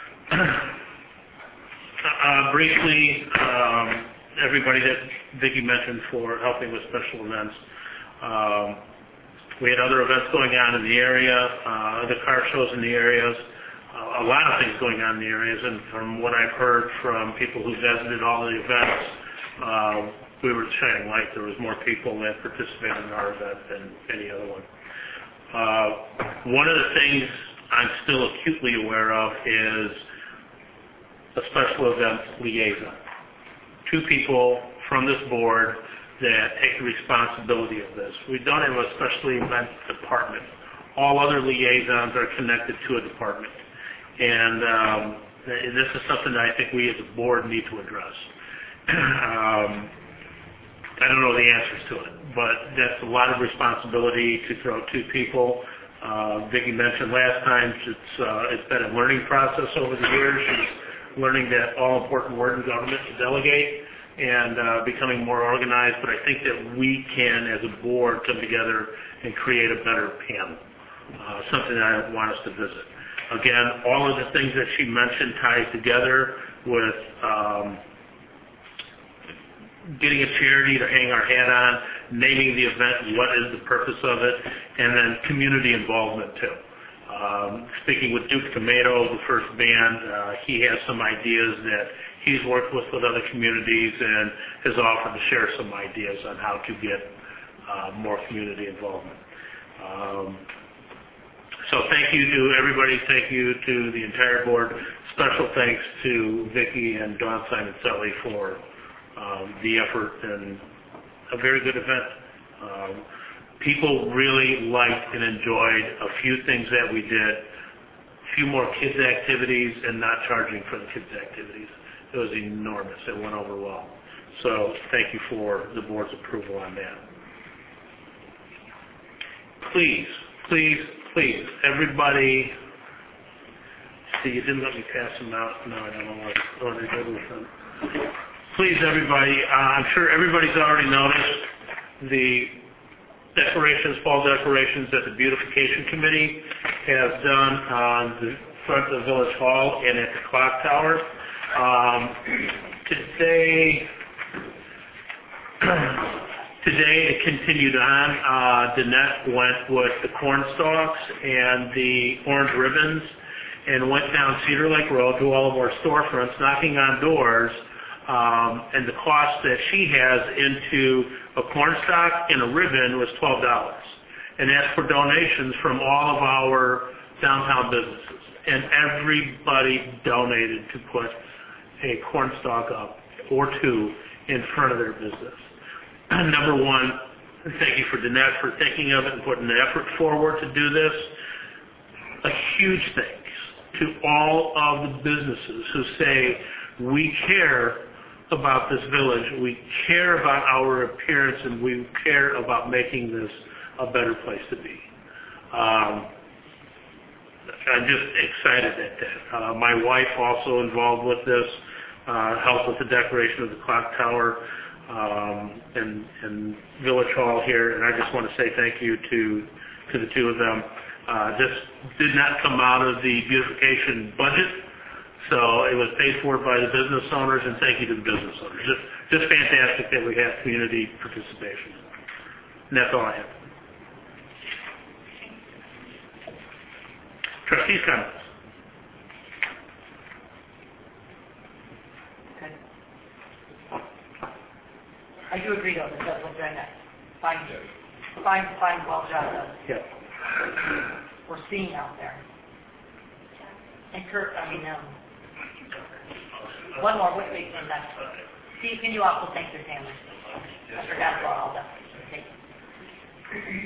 uh, briefly, um, everybody that Vicki mentioned for helping with special events. Um, we had other events going on in the area, uh, other car shows in the areas, uh, a lot of things going on in the areas, and from what I've heard from people who visited all the events, uh, we were shining light. There was more people that participated in our event than any other one. Uh, one of the things I'm still acutely aware of is a special events liaison. Two people from this board that take the responsibility of this. We don't have a special events department. All other liaisons are connected to a department. And um, this is something that I think we as a board need to address. um, I don't know the answers to it, but that's a lot of responsibility to throw two people. Uh, Vicki mentioned last time it's, uh, it's been a learning process over the years. She's learning that all important word in government to delegate and uh, becoming more organized, but I think that we can, as a board, come together and create a better panel, uh, something that I want us to visit. Again, all of the things that she mentioned ties together with um, getting a charity to hang our hat on, naming the event, what is the purpose of it, and then community involvement, too. Um, speaking with Duke Tomato, the first band, uh, he has some ideas that he's worked with with other communities and has offered to share some ideas on how to get uh, more community involvement. Um, so thank you to everybody. Thank you to the entire board. Special thanks to Vicki and Dawn Simon-Selly for um, the effort and a very good event. Um, people really liked and enjoyed a few things that we did, a few more kids' activities and not charging for the kids' activities. It was enormous. It went over well. So thank you for the board's approval on that. Please, please, please, everybody, see, you didn't let me pass them out. No, I don't know what, what I did with them. Please, everybody, uh, I'm sure everybody's already noticed the decorations, fall decorations that the Beautification Committee has done on the front of Village Hall and at the clock tower. Um, today, today it continued on. Uh, Danette went with the corn stalks and the orange ribbons and went down Cedar Lake Road to all of our storefronts, knocking on doors. Um, and the cost that she has into a corn stalk and a ribbon was twelve dollars. And that's for donations from all of our downtown businesses. And everybody donated to put a corn stalk up or two in front of their business. Number one, thank you for Danette for thinking of it and putting the effort forward to do this. A huge thanks to all of the businesses who say, we care about this village, we care about our appearance, and we care about making this a better place to be. Um, I'm just excited at that. Uh, my wife also involved with this, uh, helped with the decoration of the clock tower um, and, and Village Hall here, and I just want to say thank you to, to the two of them. Uh, this did not come out of the beautification budget. So it was paid for by the business owners, and thank you to the business owners. Just, just fantastic that we have community participation. And that's all I have. Trustees' comments. Okay. I do agree though, that that's what they're next. Fine, fine, fine, well job done. Yeah. We're seeing out there. And Kurt, I mean, um, one more, wait, wait, and that's, Steve, can you also thank your family? I forgot about all that. Thank you.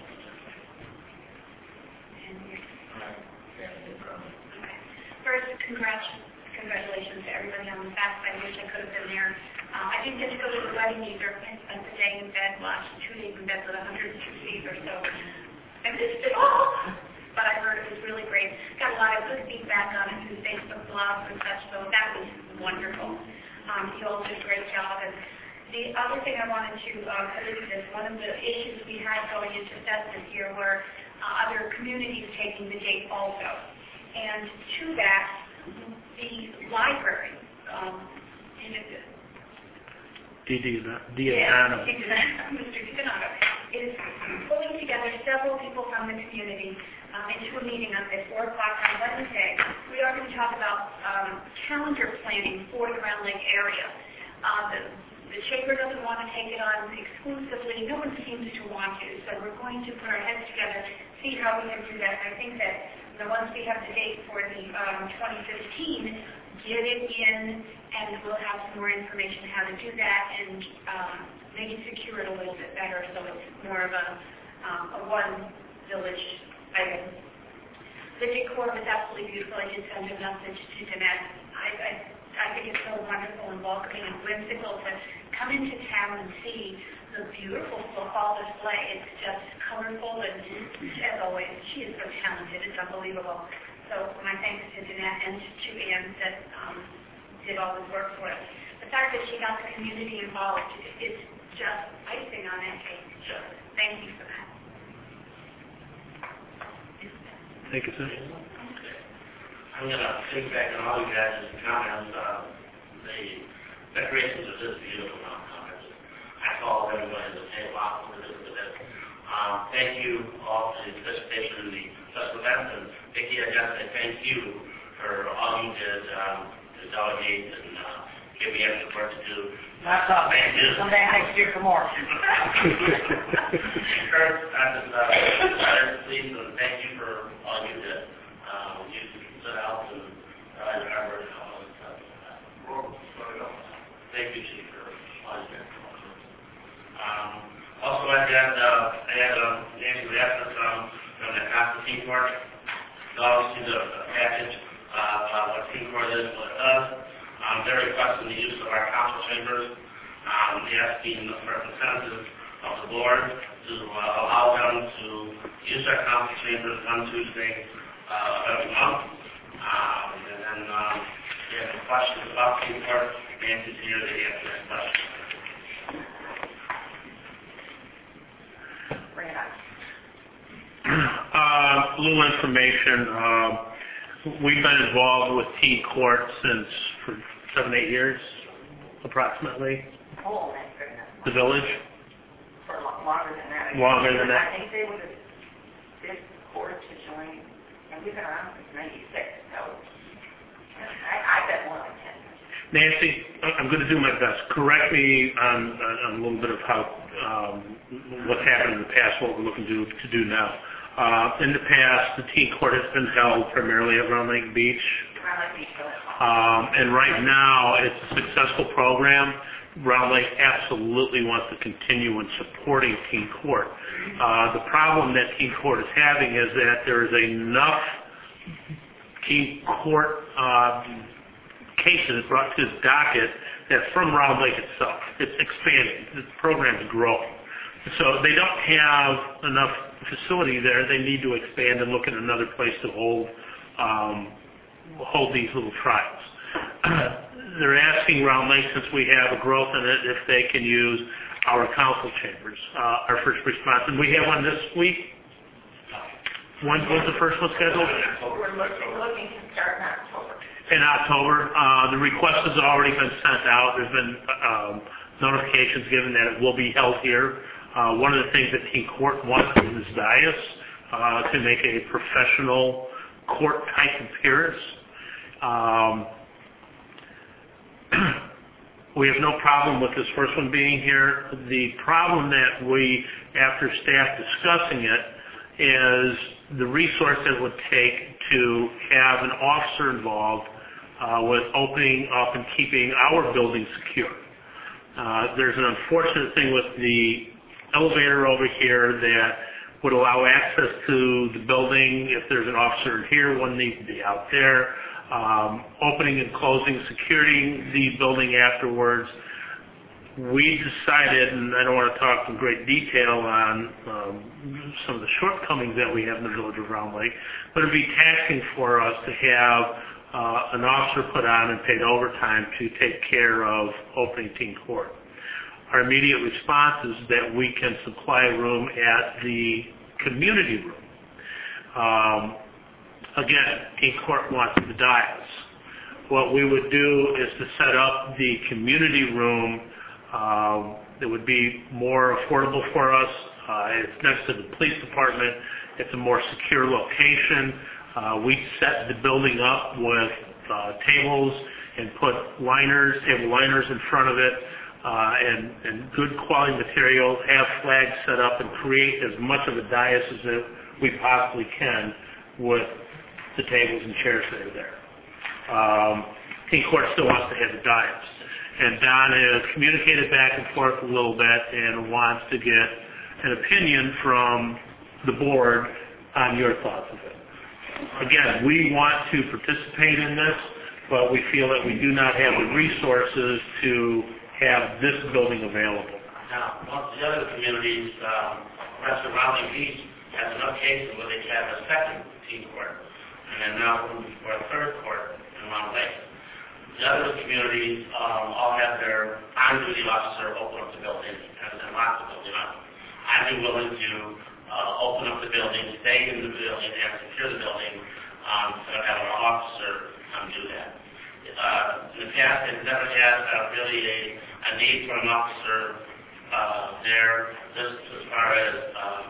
First, congrats, congratulations to everybody on the fast. I wish I could have been there. Uh, I didn't get to go to the wedding either. I spent the day in bed, watched two days in bed with one hundred two fever, so I missed it all. But I heard it was really great. Got a lot of good feedback on it through Facebook blogs and such, so that was wonderful. Um, you all did a great job. And the other thing I wanted to uh, allude is one of the issues we had going into Fest this year were uh, other communities taking the date also. And to that, the library, um, in a, D D D yeah, Mister DiDonato, is pulling together several people from the community um, into a meeting on at four o'clock on Wednesday. We are going to talk about um, calendar planning for the Round Lake area. Uh, the, the chamber doesn't want to take it on exclusively. No one seems to want to, so we're going to put our heads together, see how we can do that. And I think that you know, once we have the date for the um, twenty fifteen, get it in, and we'll have some more information how to do that, and um, maybe secure it a little bit better so it's more of a, um, a one village item. The decor was absolutely beautiful. I did send a message to Danette. I, I, I think it's so wonderful and welcoming and whimsical to come into town and see the beautiful fall display. It's just colorful, and as always, she is so talented. It's unbelievable. So my thanks to Danette and to Ann that um, did all this work for us. The fact that she got the community involved is just icing on that cake. So thank you for that. Thank you, sir. I'm going to piggyback on all you guys' comments. Uh, the decorations are just beautiful now. I call everybody to say, wow, this is this. Um, thank you all for the participation in the festival event. And Vicki, I got to say thank you for all you did um, to delegate and uh, give me extra work to do. That's up. Thank you. Someday next year for more. Kurt, I'm just uh, very pleased and thank you for all you did. Um, you stood out and uh, I worked and all this stuff. Thank you, Chief, for all you did. Um, also, I had, uh, I had um, Nancy Raffin from, from the Constantine Court. So obviously the, the package uh, uh, what Team Court is, what it does. Um, they're requesting the use of our council chambers. Um, asking for consensus of the board to uh, allow them to use our council chambers one Tuesday uh, every month. Um, and then um, if you have any questions about Team Court, Nancy's here to answer that question. Uh, a little information. Uh, we've been involved with Teen Court since for seven, eight years, approximately. Oh, my goodness. The village. For lo- longer than that. Longer than that. I think they would have bid court to join, and we've been around since ninety-six, so I, I bet more like ten. Nancy, I'm going to do my best. Correct me on, on a little bit of how um, what's happened in the past, what we're looking to do, to do now. Uh, in the past, the Teen Court has been held primarily at Round Lake Beach. Round Lake Beach. Um, and right now, it's a successful program. Round Lake absolutely wants to continue in supporting Teen Court. Uh, the problem that Teen Court is having is that there is enough Teen Court uh, cases brought to its docket that from Round Lake itself, it's expanding. The program is growing. So they don't have enough facility there. They need to expand and look at another place to hold um, hold these little trials. They're asking Round Lake, since we have a growth in it, if they can use our council chambers, uh, our first response. And we have one this week. When was the first one scheduled? We're looking, looking to start in October. In October, uh, the request has already been sent out. There's been um, notifications given that it will be held here. Uh, one of the things that Teen Court wants is this dais uh, to make a professional court-type appearance. Um, we have no problem with this first one being here. The problem that we, after staff discussing it, is the resource that it would take to have an officer involved uh, with opening up and keeping our building secure. Uh, there's an unfortunate thing with the elevator over here that would allow access to the building. If there's an officer in here, one needs to be out there. Um, opening and closing, securing the building afterwards. We decided, and I don't want to talk in great detail on um, some of the shortcomings that we have in the village of Round Lake, but it would be taxing for us to have uh, an officer put on and paid overtime to take care of opening Teen Court. Our immediate response is that we can supply room at the community room. Um, again, Teen Court wants the dais. What we would do is to set up the community room. Um, it would be more affordable for us. Uh, it's next to the police department. It's a more secure location. Uh, we set the building up with uh, tables and put liners, table liners in front of it, uh, and, and good quality material, have flags set up, and create as much of a dais as we possibly can with the tables and chairs that are there. Um, Teen Court still wants to have the dais. And Don has communicated back and forth a little bit and wants to get an opinion from the board on your thoughts of it. Again, we want to participate in this, but we feel that we do not have the resources to have this building available. Now, most of the other communities, um, rest of Round Lake East has enough cases where they can have a second Teen Court, and then now for a third court in Round Lake. The other communities um, all have their on-duty officer open up the building and, and lock the building up. I'd be willing to uh, open up the building, stay in the building, and secure the building um, instead of having an officer um, do that. Uh, in the past, they've never had uh, really a, a need for an officer uh, there, just as far as um,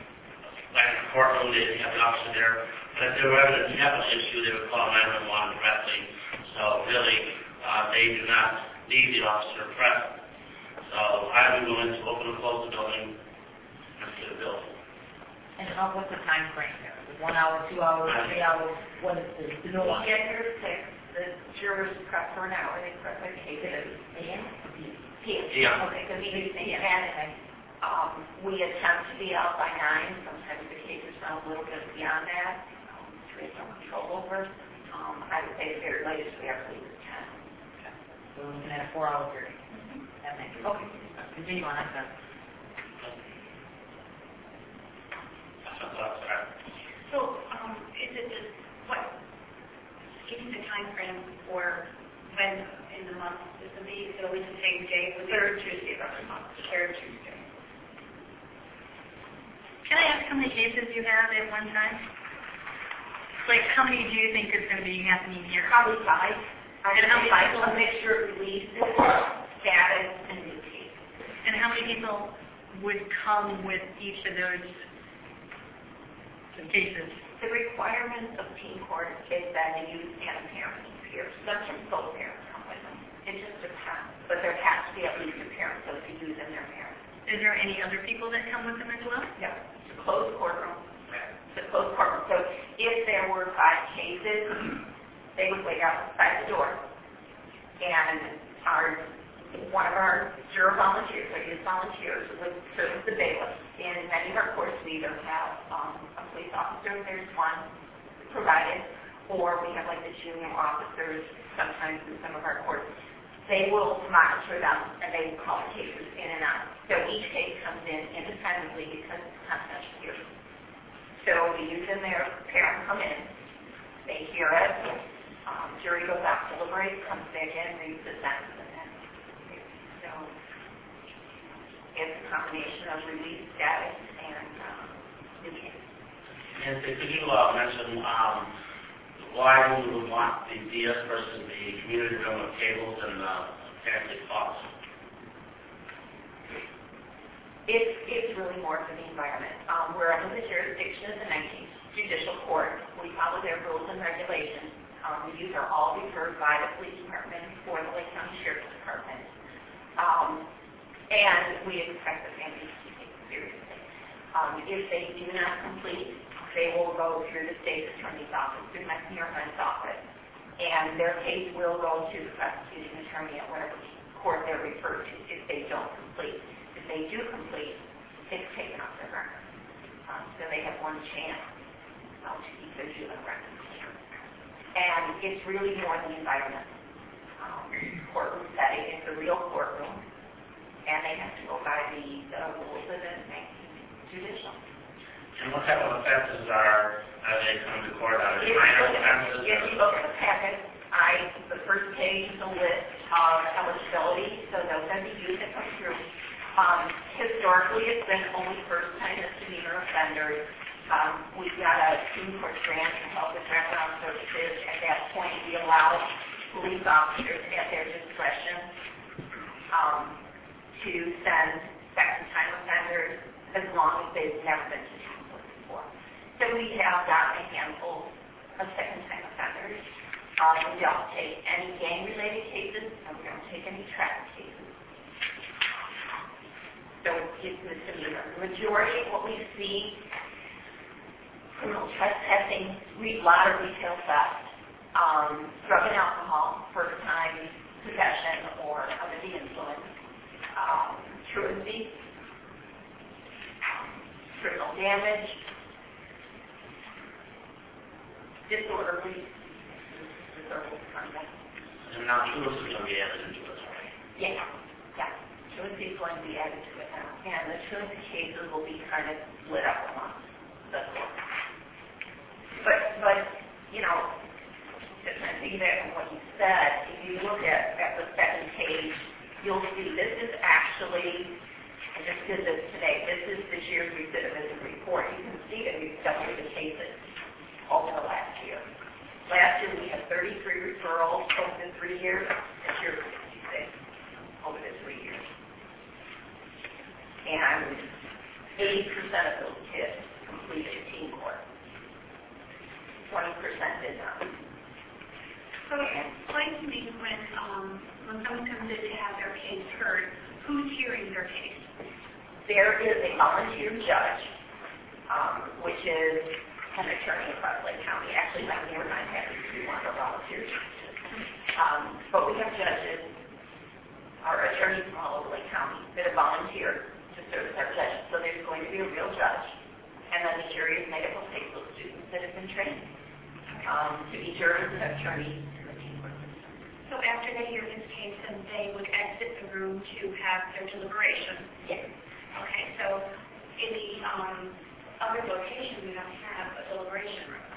like a courtroom, they have an officer there. But if there were ever a capital issue, they would call nine one one directly. So really, uh, they do not need the officer present. So I'd be willing to open and close the building and secure the building. And how, what's the time frame there? One hour, two hours, three hours? What is the, the We get here at six. The jurors prep for an hour. They prep like eight thirty a m P M. Yeah. Okay, the meeting's eight ten. Um, we attempt to be out by nine. Sometimes the cases run a little bit beyond that. Um, we have no control over. Um, I would say the very latest we ever leave is ten. Okay. So we're looking at a four-hour period. Mm-hmm. That makes sense. Okay. Continue on. I'm done. So, um, is it just, what, give me the time frame for when in the month is the meeting? Is it always the same day? Third Tuesday of every month. Third Tuesday. Can I ask how many cases you have at one time? Like, how many do you think is going to be happening here? Probably five. And how many people? A mixture of releases, status, and new cases. And how many people would come with each of those cases? The requirement of Teen Court is that a youth and a parent appear. Sometimes both parents come with them. It just depends. But there has to be at least a parent of the youth and their parents. Is there any other people that come with them as well? No. It's a closed courtroom. It's a closed courtroom. So if there were five cases, they would wait outside the door. And our one of our juror volunteers, or youth volunteers, would serve as the bailiff. In many of our courts, we either have um, a police officer, there's one provided, or we have like the junior officers, sometimes in some of our courts. They will monitor them, and they will call the cases in and out. So each case comes in independently because it's confidential hearing. So the youth and their parent come in, they hear it, um, jury goes out, deliberates, comes back in, reads the sentence, and then so it's a combination of release status and um, new case. And could you uh, mention um, why we would want the D S versus the community room of tables and uh, family plots. It's, it's really more for the environment. Um, we're under the jurisdiction of the nineteenth Judicial Court. We follow their rules and regulations. Um, these are all referred by the police department or the Lake County Sheriff's Department. Um, and we expect the families to take it seriously. Um, if they do not complete, they will go through the state attorney's office, through my senior friend's office, and their case will go to the prosecuting attorney at whatever court they're referred to if they don't complete. If they do complete, it's taken off their record. Um, so they have one chance um, to keep their juvenile record. And it's really more the environment. Um, courtroom setting is a real courtroom, and they have to go by the, the rules of the judicial. And what type of offenses are, are they coming to court on? Are they minor offenses? If you look at the packet, I, the first page is a list of eligibility, so those are the youth that come through. Um, historically, it's been only first-time misdemeanor offenders. Um, we've got a Supreme Court grant to help with background services. At that point, we allow police officers at their discretion um, to send second-time offenders as long as they've never been to jail before. So we have gotten a handful of second-time offenders. Um, we don't take any gang-related cases, and we don't take any traffic cases. So it's misdemeanor. The majority of what we see, criminal trespassing, a lot of retail theft, um, drug and alcohol, first-time possession or under the influence, um, truancy, criminal damage, disorderly, disorderly conduct. And now truancy is going to be added into it, right? Yeah, yeah. Truancy is going to be added to it now. And the truancy cases will be kind of split up among the court. But, but, you know, just trying to piggyback on what you said, if you look at, at the second page, you'll see this is actually, I just did this today, this is this year's recidivism report. You can see that we've doubled the cases over the last year. Last year we had thirty-three referrals over the three years. This year was sixty-six over the three years. And eighty percent of those kids completed teen court. twenty percent did not. So explain to me when, um, when someone comes in to have their case heard, who's hearing their case? There is a volunteer judge, um, which is an attorney across Lake County. Actually, like near nine had to be one of our volunteer judges. Um, but we have judges, our attorneys from all over Lake County that have volunteered to serve as our judges. So there's going to be a real judge. And then the jury is made up of high school students that have been trained um, to be jurors and attorneys. So after they hear this case, then they would exit the room to have their deliberation? Yes. Okay, so in the um, other location, we don't have a deliberation room.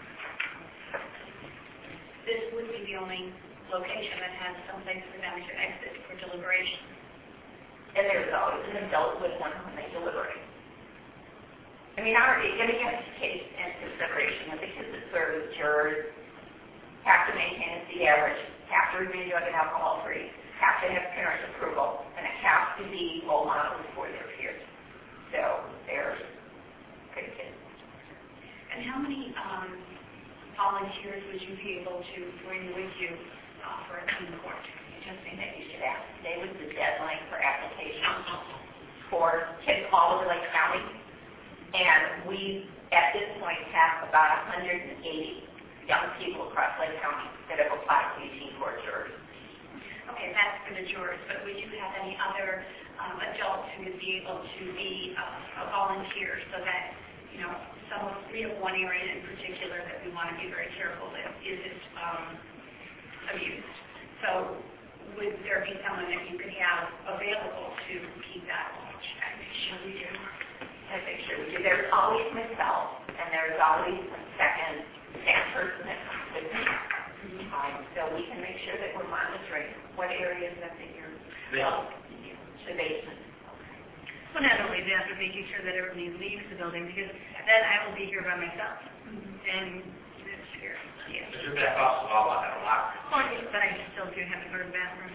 This would be the only location that has some place for them to exit for deliberation. And there's always an adult with one when they deliberate. I mean, our against case and consideration of the kids that serve as jurors have to maintain a C average, have to remain drug and alcohol free, have to have parent approval, and it has to be role models for their peers. So they're good kids. And how many um, volunteers would you be able to bring with you uh, for a teen court? Just think that you should ask. Today was the deadline for applications for kids all over Lake County. And we, at this point, have about one hundred eighty young people across Lake County that have applied to be teen court jurors. Okay, that's for the jurors, but would you have any other um, adults who would be able to be uh, a volunteer so that, you know, some of, we have one area in particular that we want to be very careful that isn't um, abused. So would there be someone that you could have available to keep that watch? I make sure we do. I make sure we do. There's always myself, and there's always a second staff person that comes with me. Mm-hmm. Um, so we can make sure that we're monitoring what areas that you're well, the basement. Well, not only that, but making sure that everybody leaves the building, because then I will be here by myself. Mm-hmm. And it's here. Yes. Because you're back off the wall, I have a locker. Well, yes, but I still do have to go to the bathroom.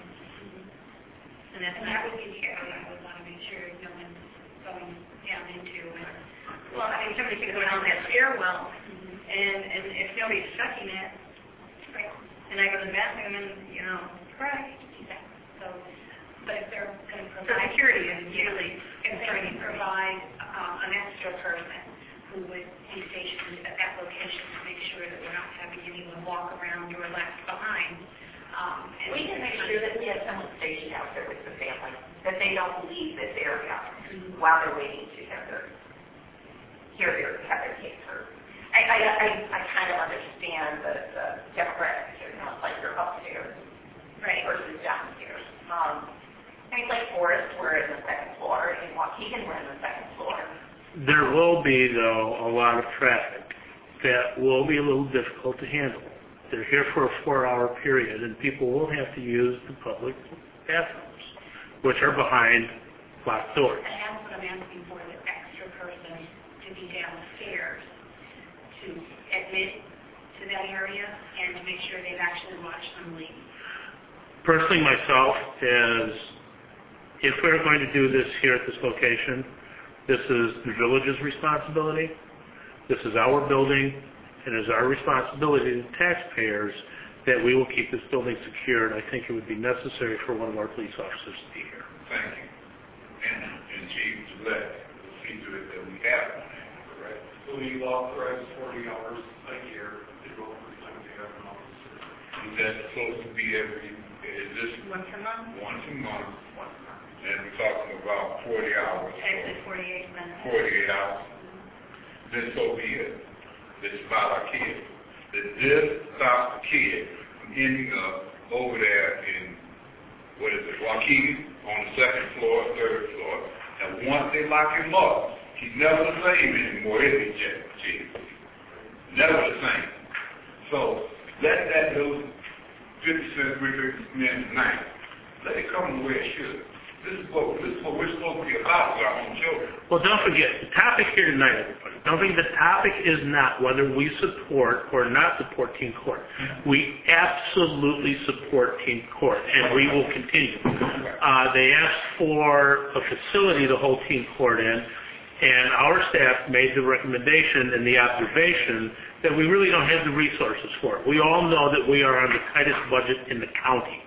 And that's And not, that would be the area I would want to make sure no one's going down into. And, well, I mean, somebody could go down that stairwell, and, and if nobody's sucking it, right. and I go to the bathroom and, you know, Right. Exactly. So, but if they're going to so provide security is usually if they're going to provide um, an extra person who would be stationed at that location to make sure that we're not having anyone walk around or left behind. Um, and We can make sure that we have someone stationed out there with the family, that they don't leave this area Mm-hmm. while they're waiting to have their, hear their, have their case heard. I, I, I, I kind of understand the, the demographics here, you know, it's like you're upstairs right. versus downstairs. Um, I mean, like Forest, we're in the second floor, in Waukegan, we're in the second floor. There will be, though, a lot of traffic that will be a little difficult to handle. They're here for a four-hour period, and people will have to use the public bathrooms, which are behind locked doors. And that's what I'm asking for, the extra person to be downstairs to admit to that area and to make sure they've actually watched them leave. Personally, myself, as if we're going to do this here at this location, this is the village's responsibility. This is our building, and it is our responsibility as taxpayers that we will keep this building secure, and I think it would be necessary for one of our police officers to be here. Thank you. And, and Chief Gillette, we'll see to it that we have one, correct? We authorize forty hours a year to go over time to have an officer. Is that supposed to be every, is this Once a month? once a month? Once a month. And we're talking about forty hours. Actually, forty-eight minutes. forty-eight hours. Then so be it. This is about our kids. That this stops the kid from ending up over there in, what is it, Waukegan, on the second floor, third floor. And once they lock him up, he's never the same anymore, is he, Chief? Never the same. So let that those fifty cents, three fifty men tonight, let it come the way it should. This is what this is what we're supposed to be about with our own children. Well, don't forget, the topic here tonight, everybody, don't forget the topic is not whether we support or not support teen court. We absolutely support teen court, and we will continue. Uh, they asked for a facility to hold teen court in, and our staff made the recommendation and the observation that we really don't have the resources for it. We all know that we are on the tightest budget in the county.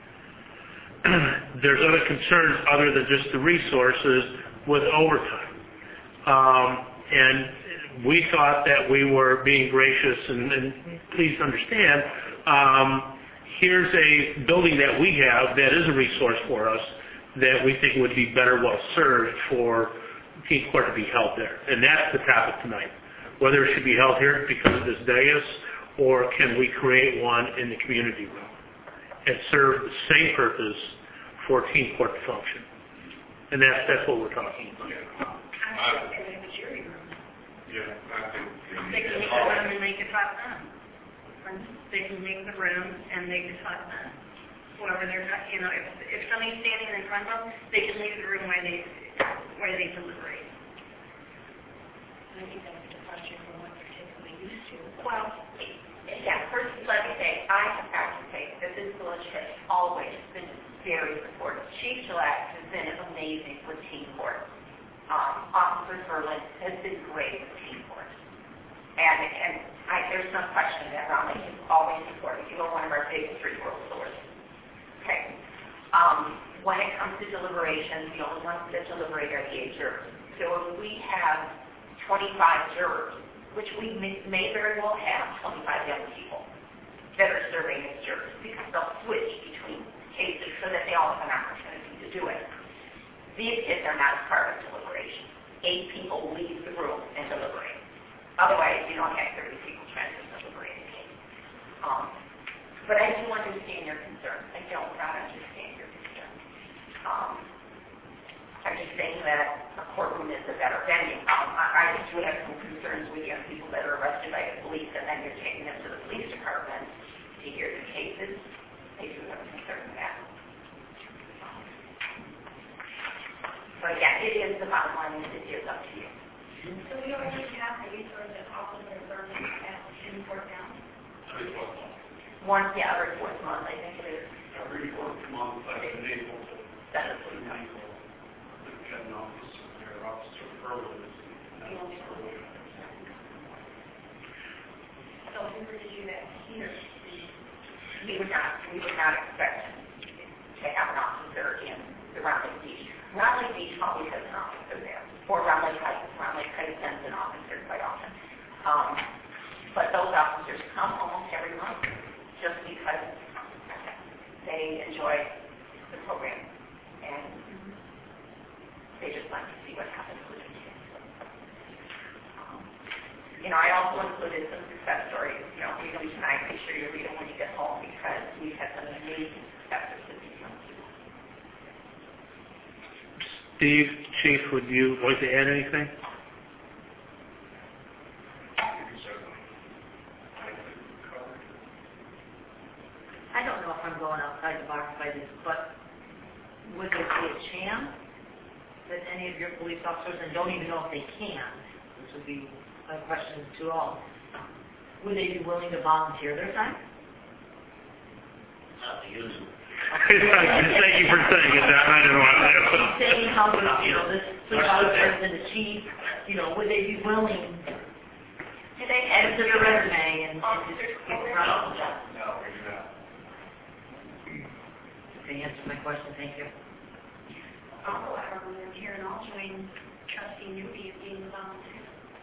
There's other concerns other than just the resources with overtime. Um, and we thought that we were being gracious, and, and please understand, um, here's a building that we have that is a resource for us that we think would be better well served for teen court to be held there. And that's the topic tonight. Whether it should be held here because of this dais, or can we create one in the community room and serve the same purpose for teen court to function. And that's, that's what we're talking about. I think they have a jury room. Yeah, I think. They can make the room and they can talk to them. They can make the room and they can talk to them. Whoever they're, you know, if, if somebody's standing in front of them, they can leave the room where they, where they deliberate. I think that's a departure from what they're typically used to. Well, yeah, first, let me say, I have got to say that this village has always been very supportive. Chief Gillette has been amazing with teen court. Um, Officer Ferland has been great with teen court. And, and I, there's no question that Raleigh is always supportive. You are one of our biggest resource sources. Okay. Um, when it comes to deliberations, the only ones that deliberate are the eight jurors. So if we have twenty-five jurors, which we may, may very well have twenty-five young people that are serving as jurors, because they'll switch between cases so that they all have an opportunity to do it. These kids are not part of deliberation. Eight people leave the room and deliberate. Otherwise, you don't have thirty people trying to deliberate a case. Um, but I do understand your concern. I don't not understand your concern. Um, I'm just saying that a courtroom is a better venue. Um, I, I do have some concerns with young people that are arrested by the police, and then you're taking them to the police department to hear the cases. I do have a concern with that. So yeah, it is the bottom line, and it is up to you. So we already have the resource that officers are serving at in court now? Uh, Once, yeah, every fourth month, I think it is. Every fourth month, I've been able to That is what get an officer, their officer early. So if we were to do that here, we would not, we would not expect to have an officer in the Round Lake Beach. Round Lake Beach always has an officer there, or Round Lake Heights. Round Lake Heights sends an officer quite often. Um, but those officers come almost every month just because they enjoy the program and they just like to see what happens with the kids. Um, you know, I also included some success stories. You know, read them tonight. Make sure you read them when you get home because we've had some amazing successes with these young people. Steve, Chief, would you like to add anything? I don't know if I'm going outside the box by this, but would there be a chance that any of your police officers, and don't even know if they can, this would be a question to all, would they be willing to volunteer their time? Not the usual. Thank you for saying it. I don't know what I'm saying how, you know, this police officer and the chief, you know, would they be willing Do they to the resume and, and just get around? No, we're not. They answered my question, thank you. also have a volunteer and I'll join trustee Newby as being a volunteer.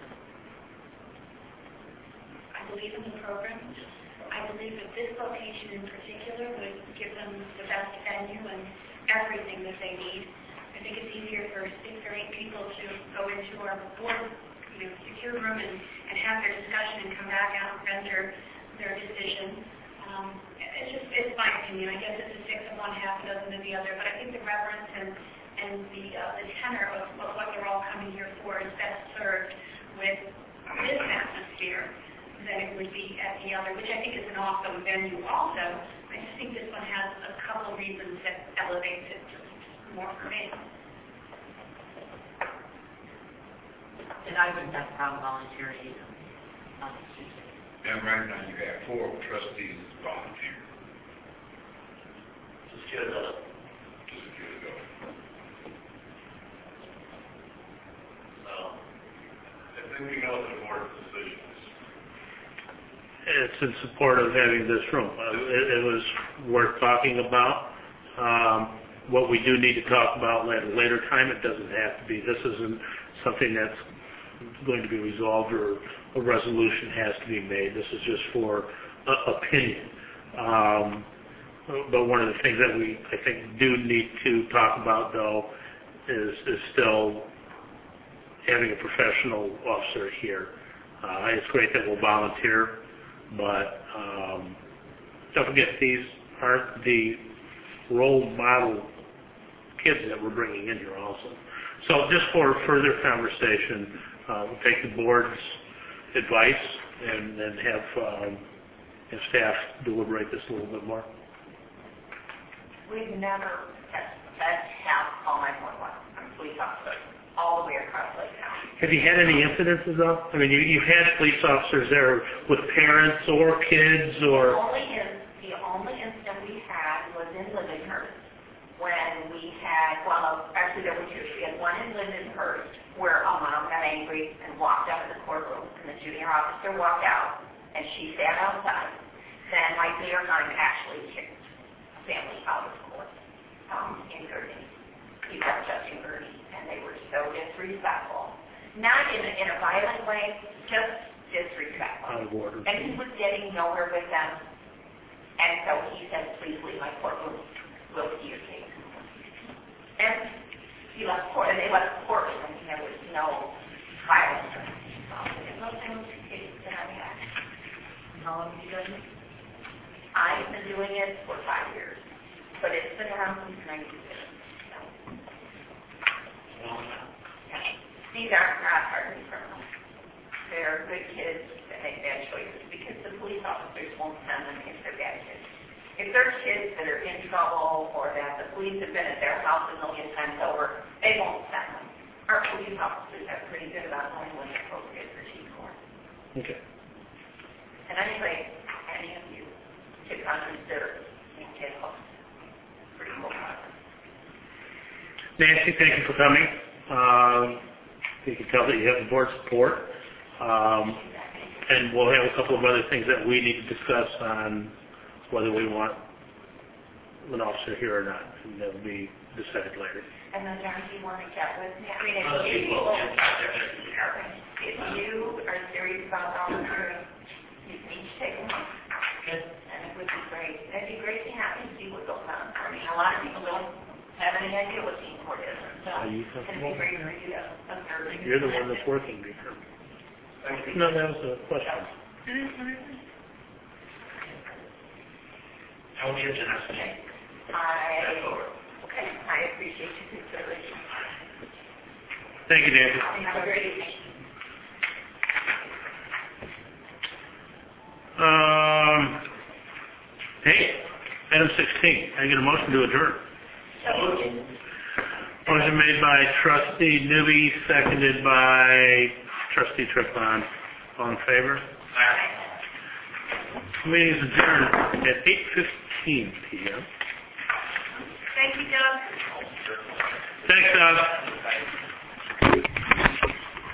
I believe in the program. I believe that this location in particular would give them the best venue and everything that they need. I think it's easier for six or eight people to go into our board, you know, secure room and, and have their discussion and come back out and render their decision. Um, it's just, it's my opinion. I guess it's a six of one, half a dozen of the other, but I think the reverence and, and the, uh, the tenor of, of what they're all coming here for is best served with this atmosphere than it would be at the other, which I think is an awesome venue also. I just think this one has a couple of reasons that elevates it just more for me. And I wouldn't have a problem volunteering either. Um, And right now you have four trustees volunteer. Just get it up. Just a year ago. So, I think we know the board's decision is. It's in support of having this room. Uh, It, it was worth talking about. Um, what we do need to talk about at a later time, it doesn't have to be. This isn't something that's going to be resolved or a resolution has to be made. This is just for uh, opinion. Um, but one of the things that we, I think, do need to talk about, though, is, is still having a professional officer here. Uh, it's great that we'll volunteer, but um, don't forget, these aren't the role model kids that we're bringing in here also. So just for further conversation, uh, we'll take the board's advice and then have, um, have staff deliberate this a little bit more. We've never had, had have all nine one one police officers all the way across Lake County. Have you had any incidences though? I mean, you, you've had police officers there with parents or kids or... The only, in, the only incident we had was in Lindenhurst when we had, well, actually there were two. We had one in Lindenhurst where a mom got angry and walked out of the courtroom and the junior officer walked out and she sat outside. Then Mike Leonard actually kicked a family out of court um, in Gurney. He was judging Gurney and they were so disrespectful. Not in a, in a violent way, just disrespectful. Out of order. And he was getting nowhere with them. And so he said, please leave my courtroom. We'll see your case. And he left court, and they left the courtroom, and there was no violence. Um, and those are the cases that I've had. How long have you done it? I've been doing it for five years, but it's been around since ninety-six. So. These aren't not hardened criminals. They're good kids that make bad choices because the police officers won't send them if they're bad kids. If they're kids that are in trouble or that the police have been at their house a million times over, they won't send them. Our police officers are pretty good about knowing when it's appropriate for chief court. Okay. And anyway, any consider in Tahoe. Pretty cool. Nancy, thank you for coming. Um, you can tell that you have the board support. Um, and we'll have a couple of other things that we need to discuss on whether we want an officer here or not. And that'll be decided later. And then, John, do you want to chat with me? I mean, if Other you, people, yeah, if you are serious about volunteering, you need to take them. Okay. And it would be great. It'd be great to have and see what goes on. I mean, a lot of people don't have any idea what team sport is. So Are you it's going to comfortable? be great for you to observe. You're the one that's working here. No, that was a question. I will be at your next meeting. I, That's over. okay, I appreciate your consideration. Thank you, Nancy. Have a great evening. Um, hey, item sixteen, I get a motion to adjourn. Motion made by trustee Newby, seconded by trustee Triplon. All in favor? Meeting is adjourned at eight fifteen p m Thank you, Doug. Thanks, Doug.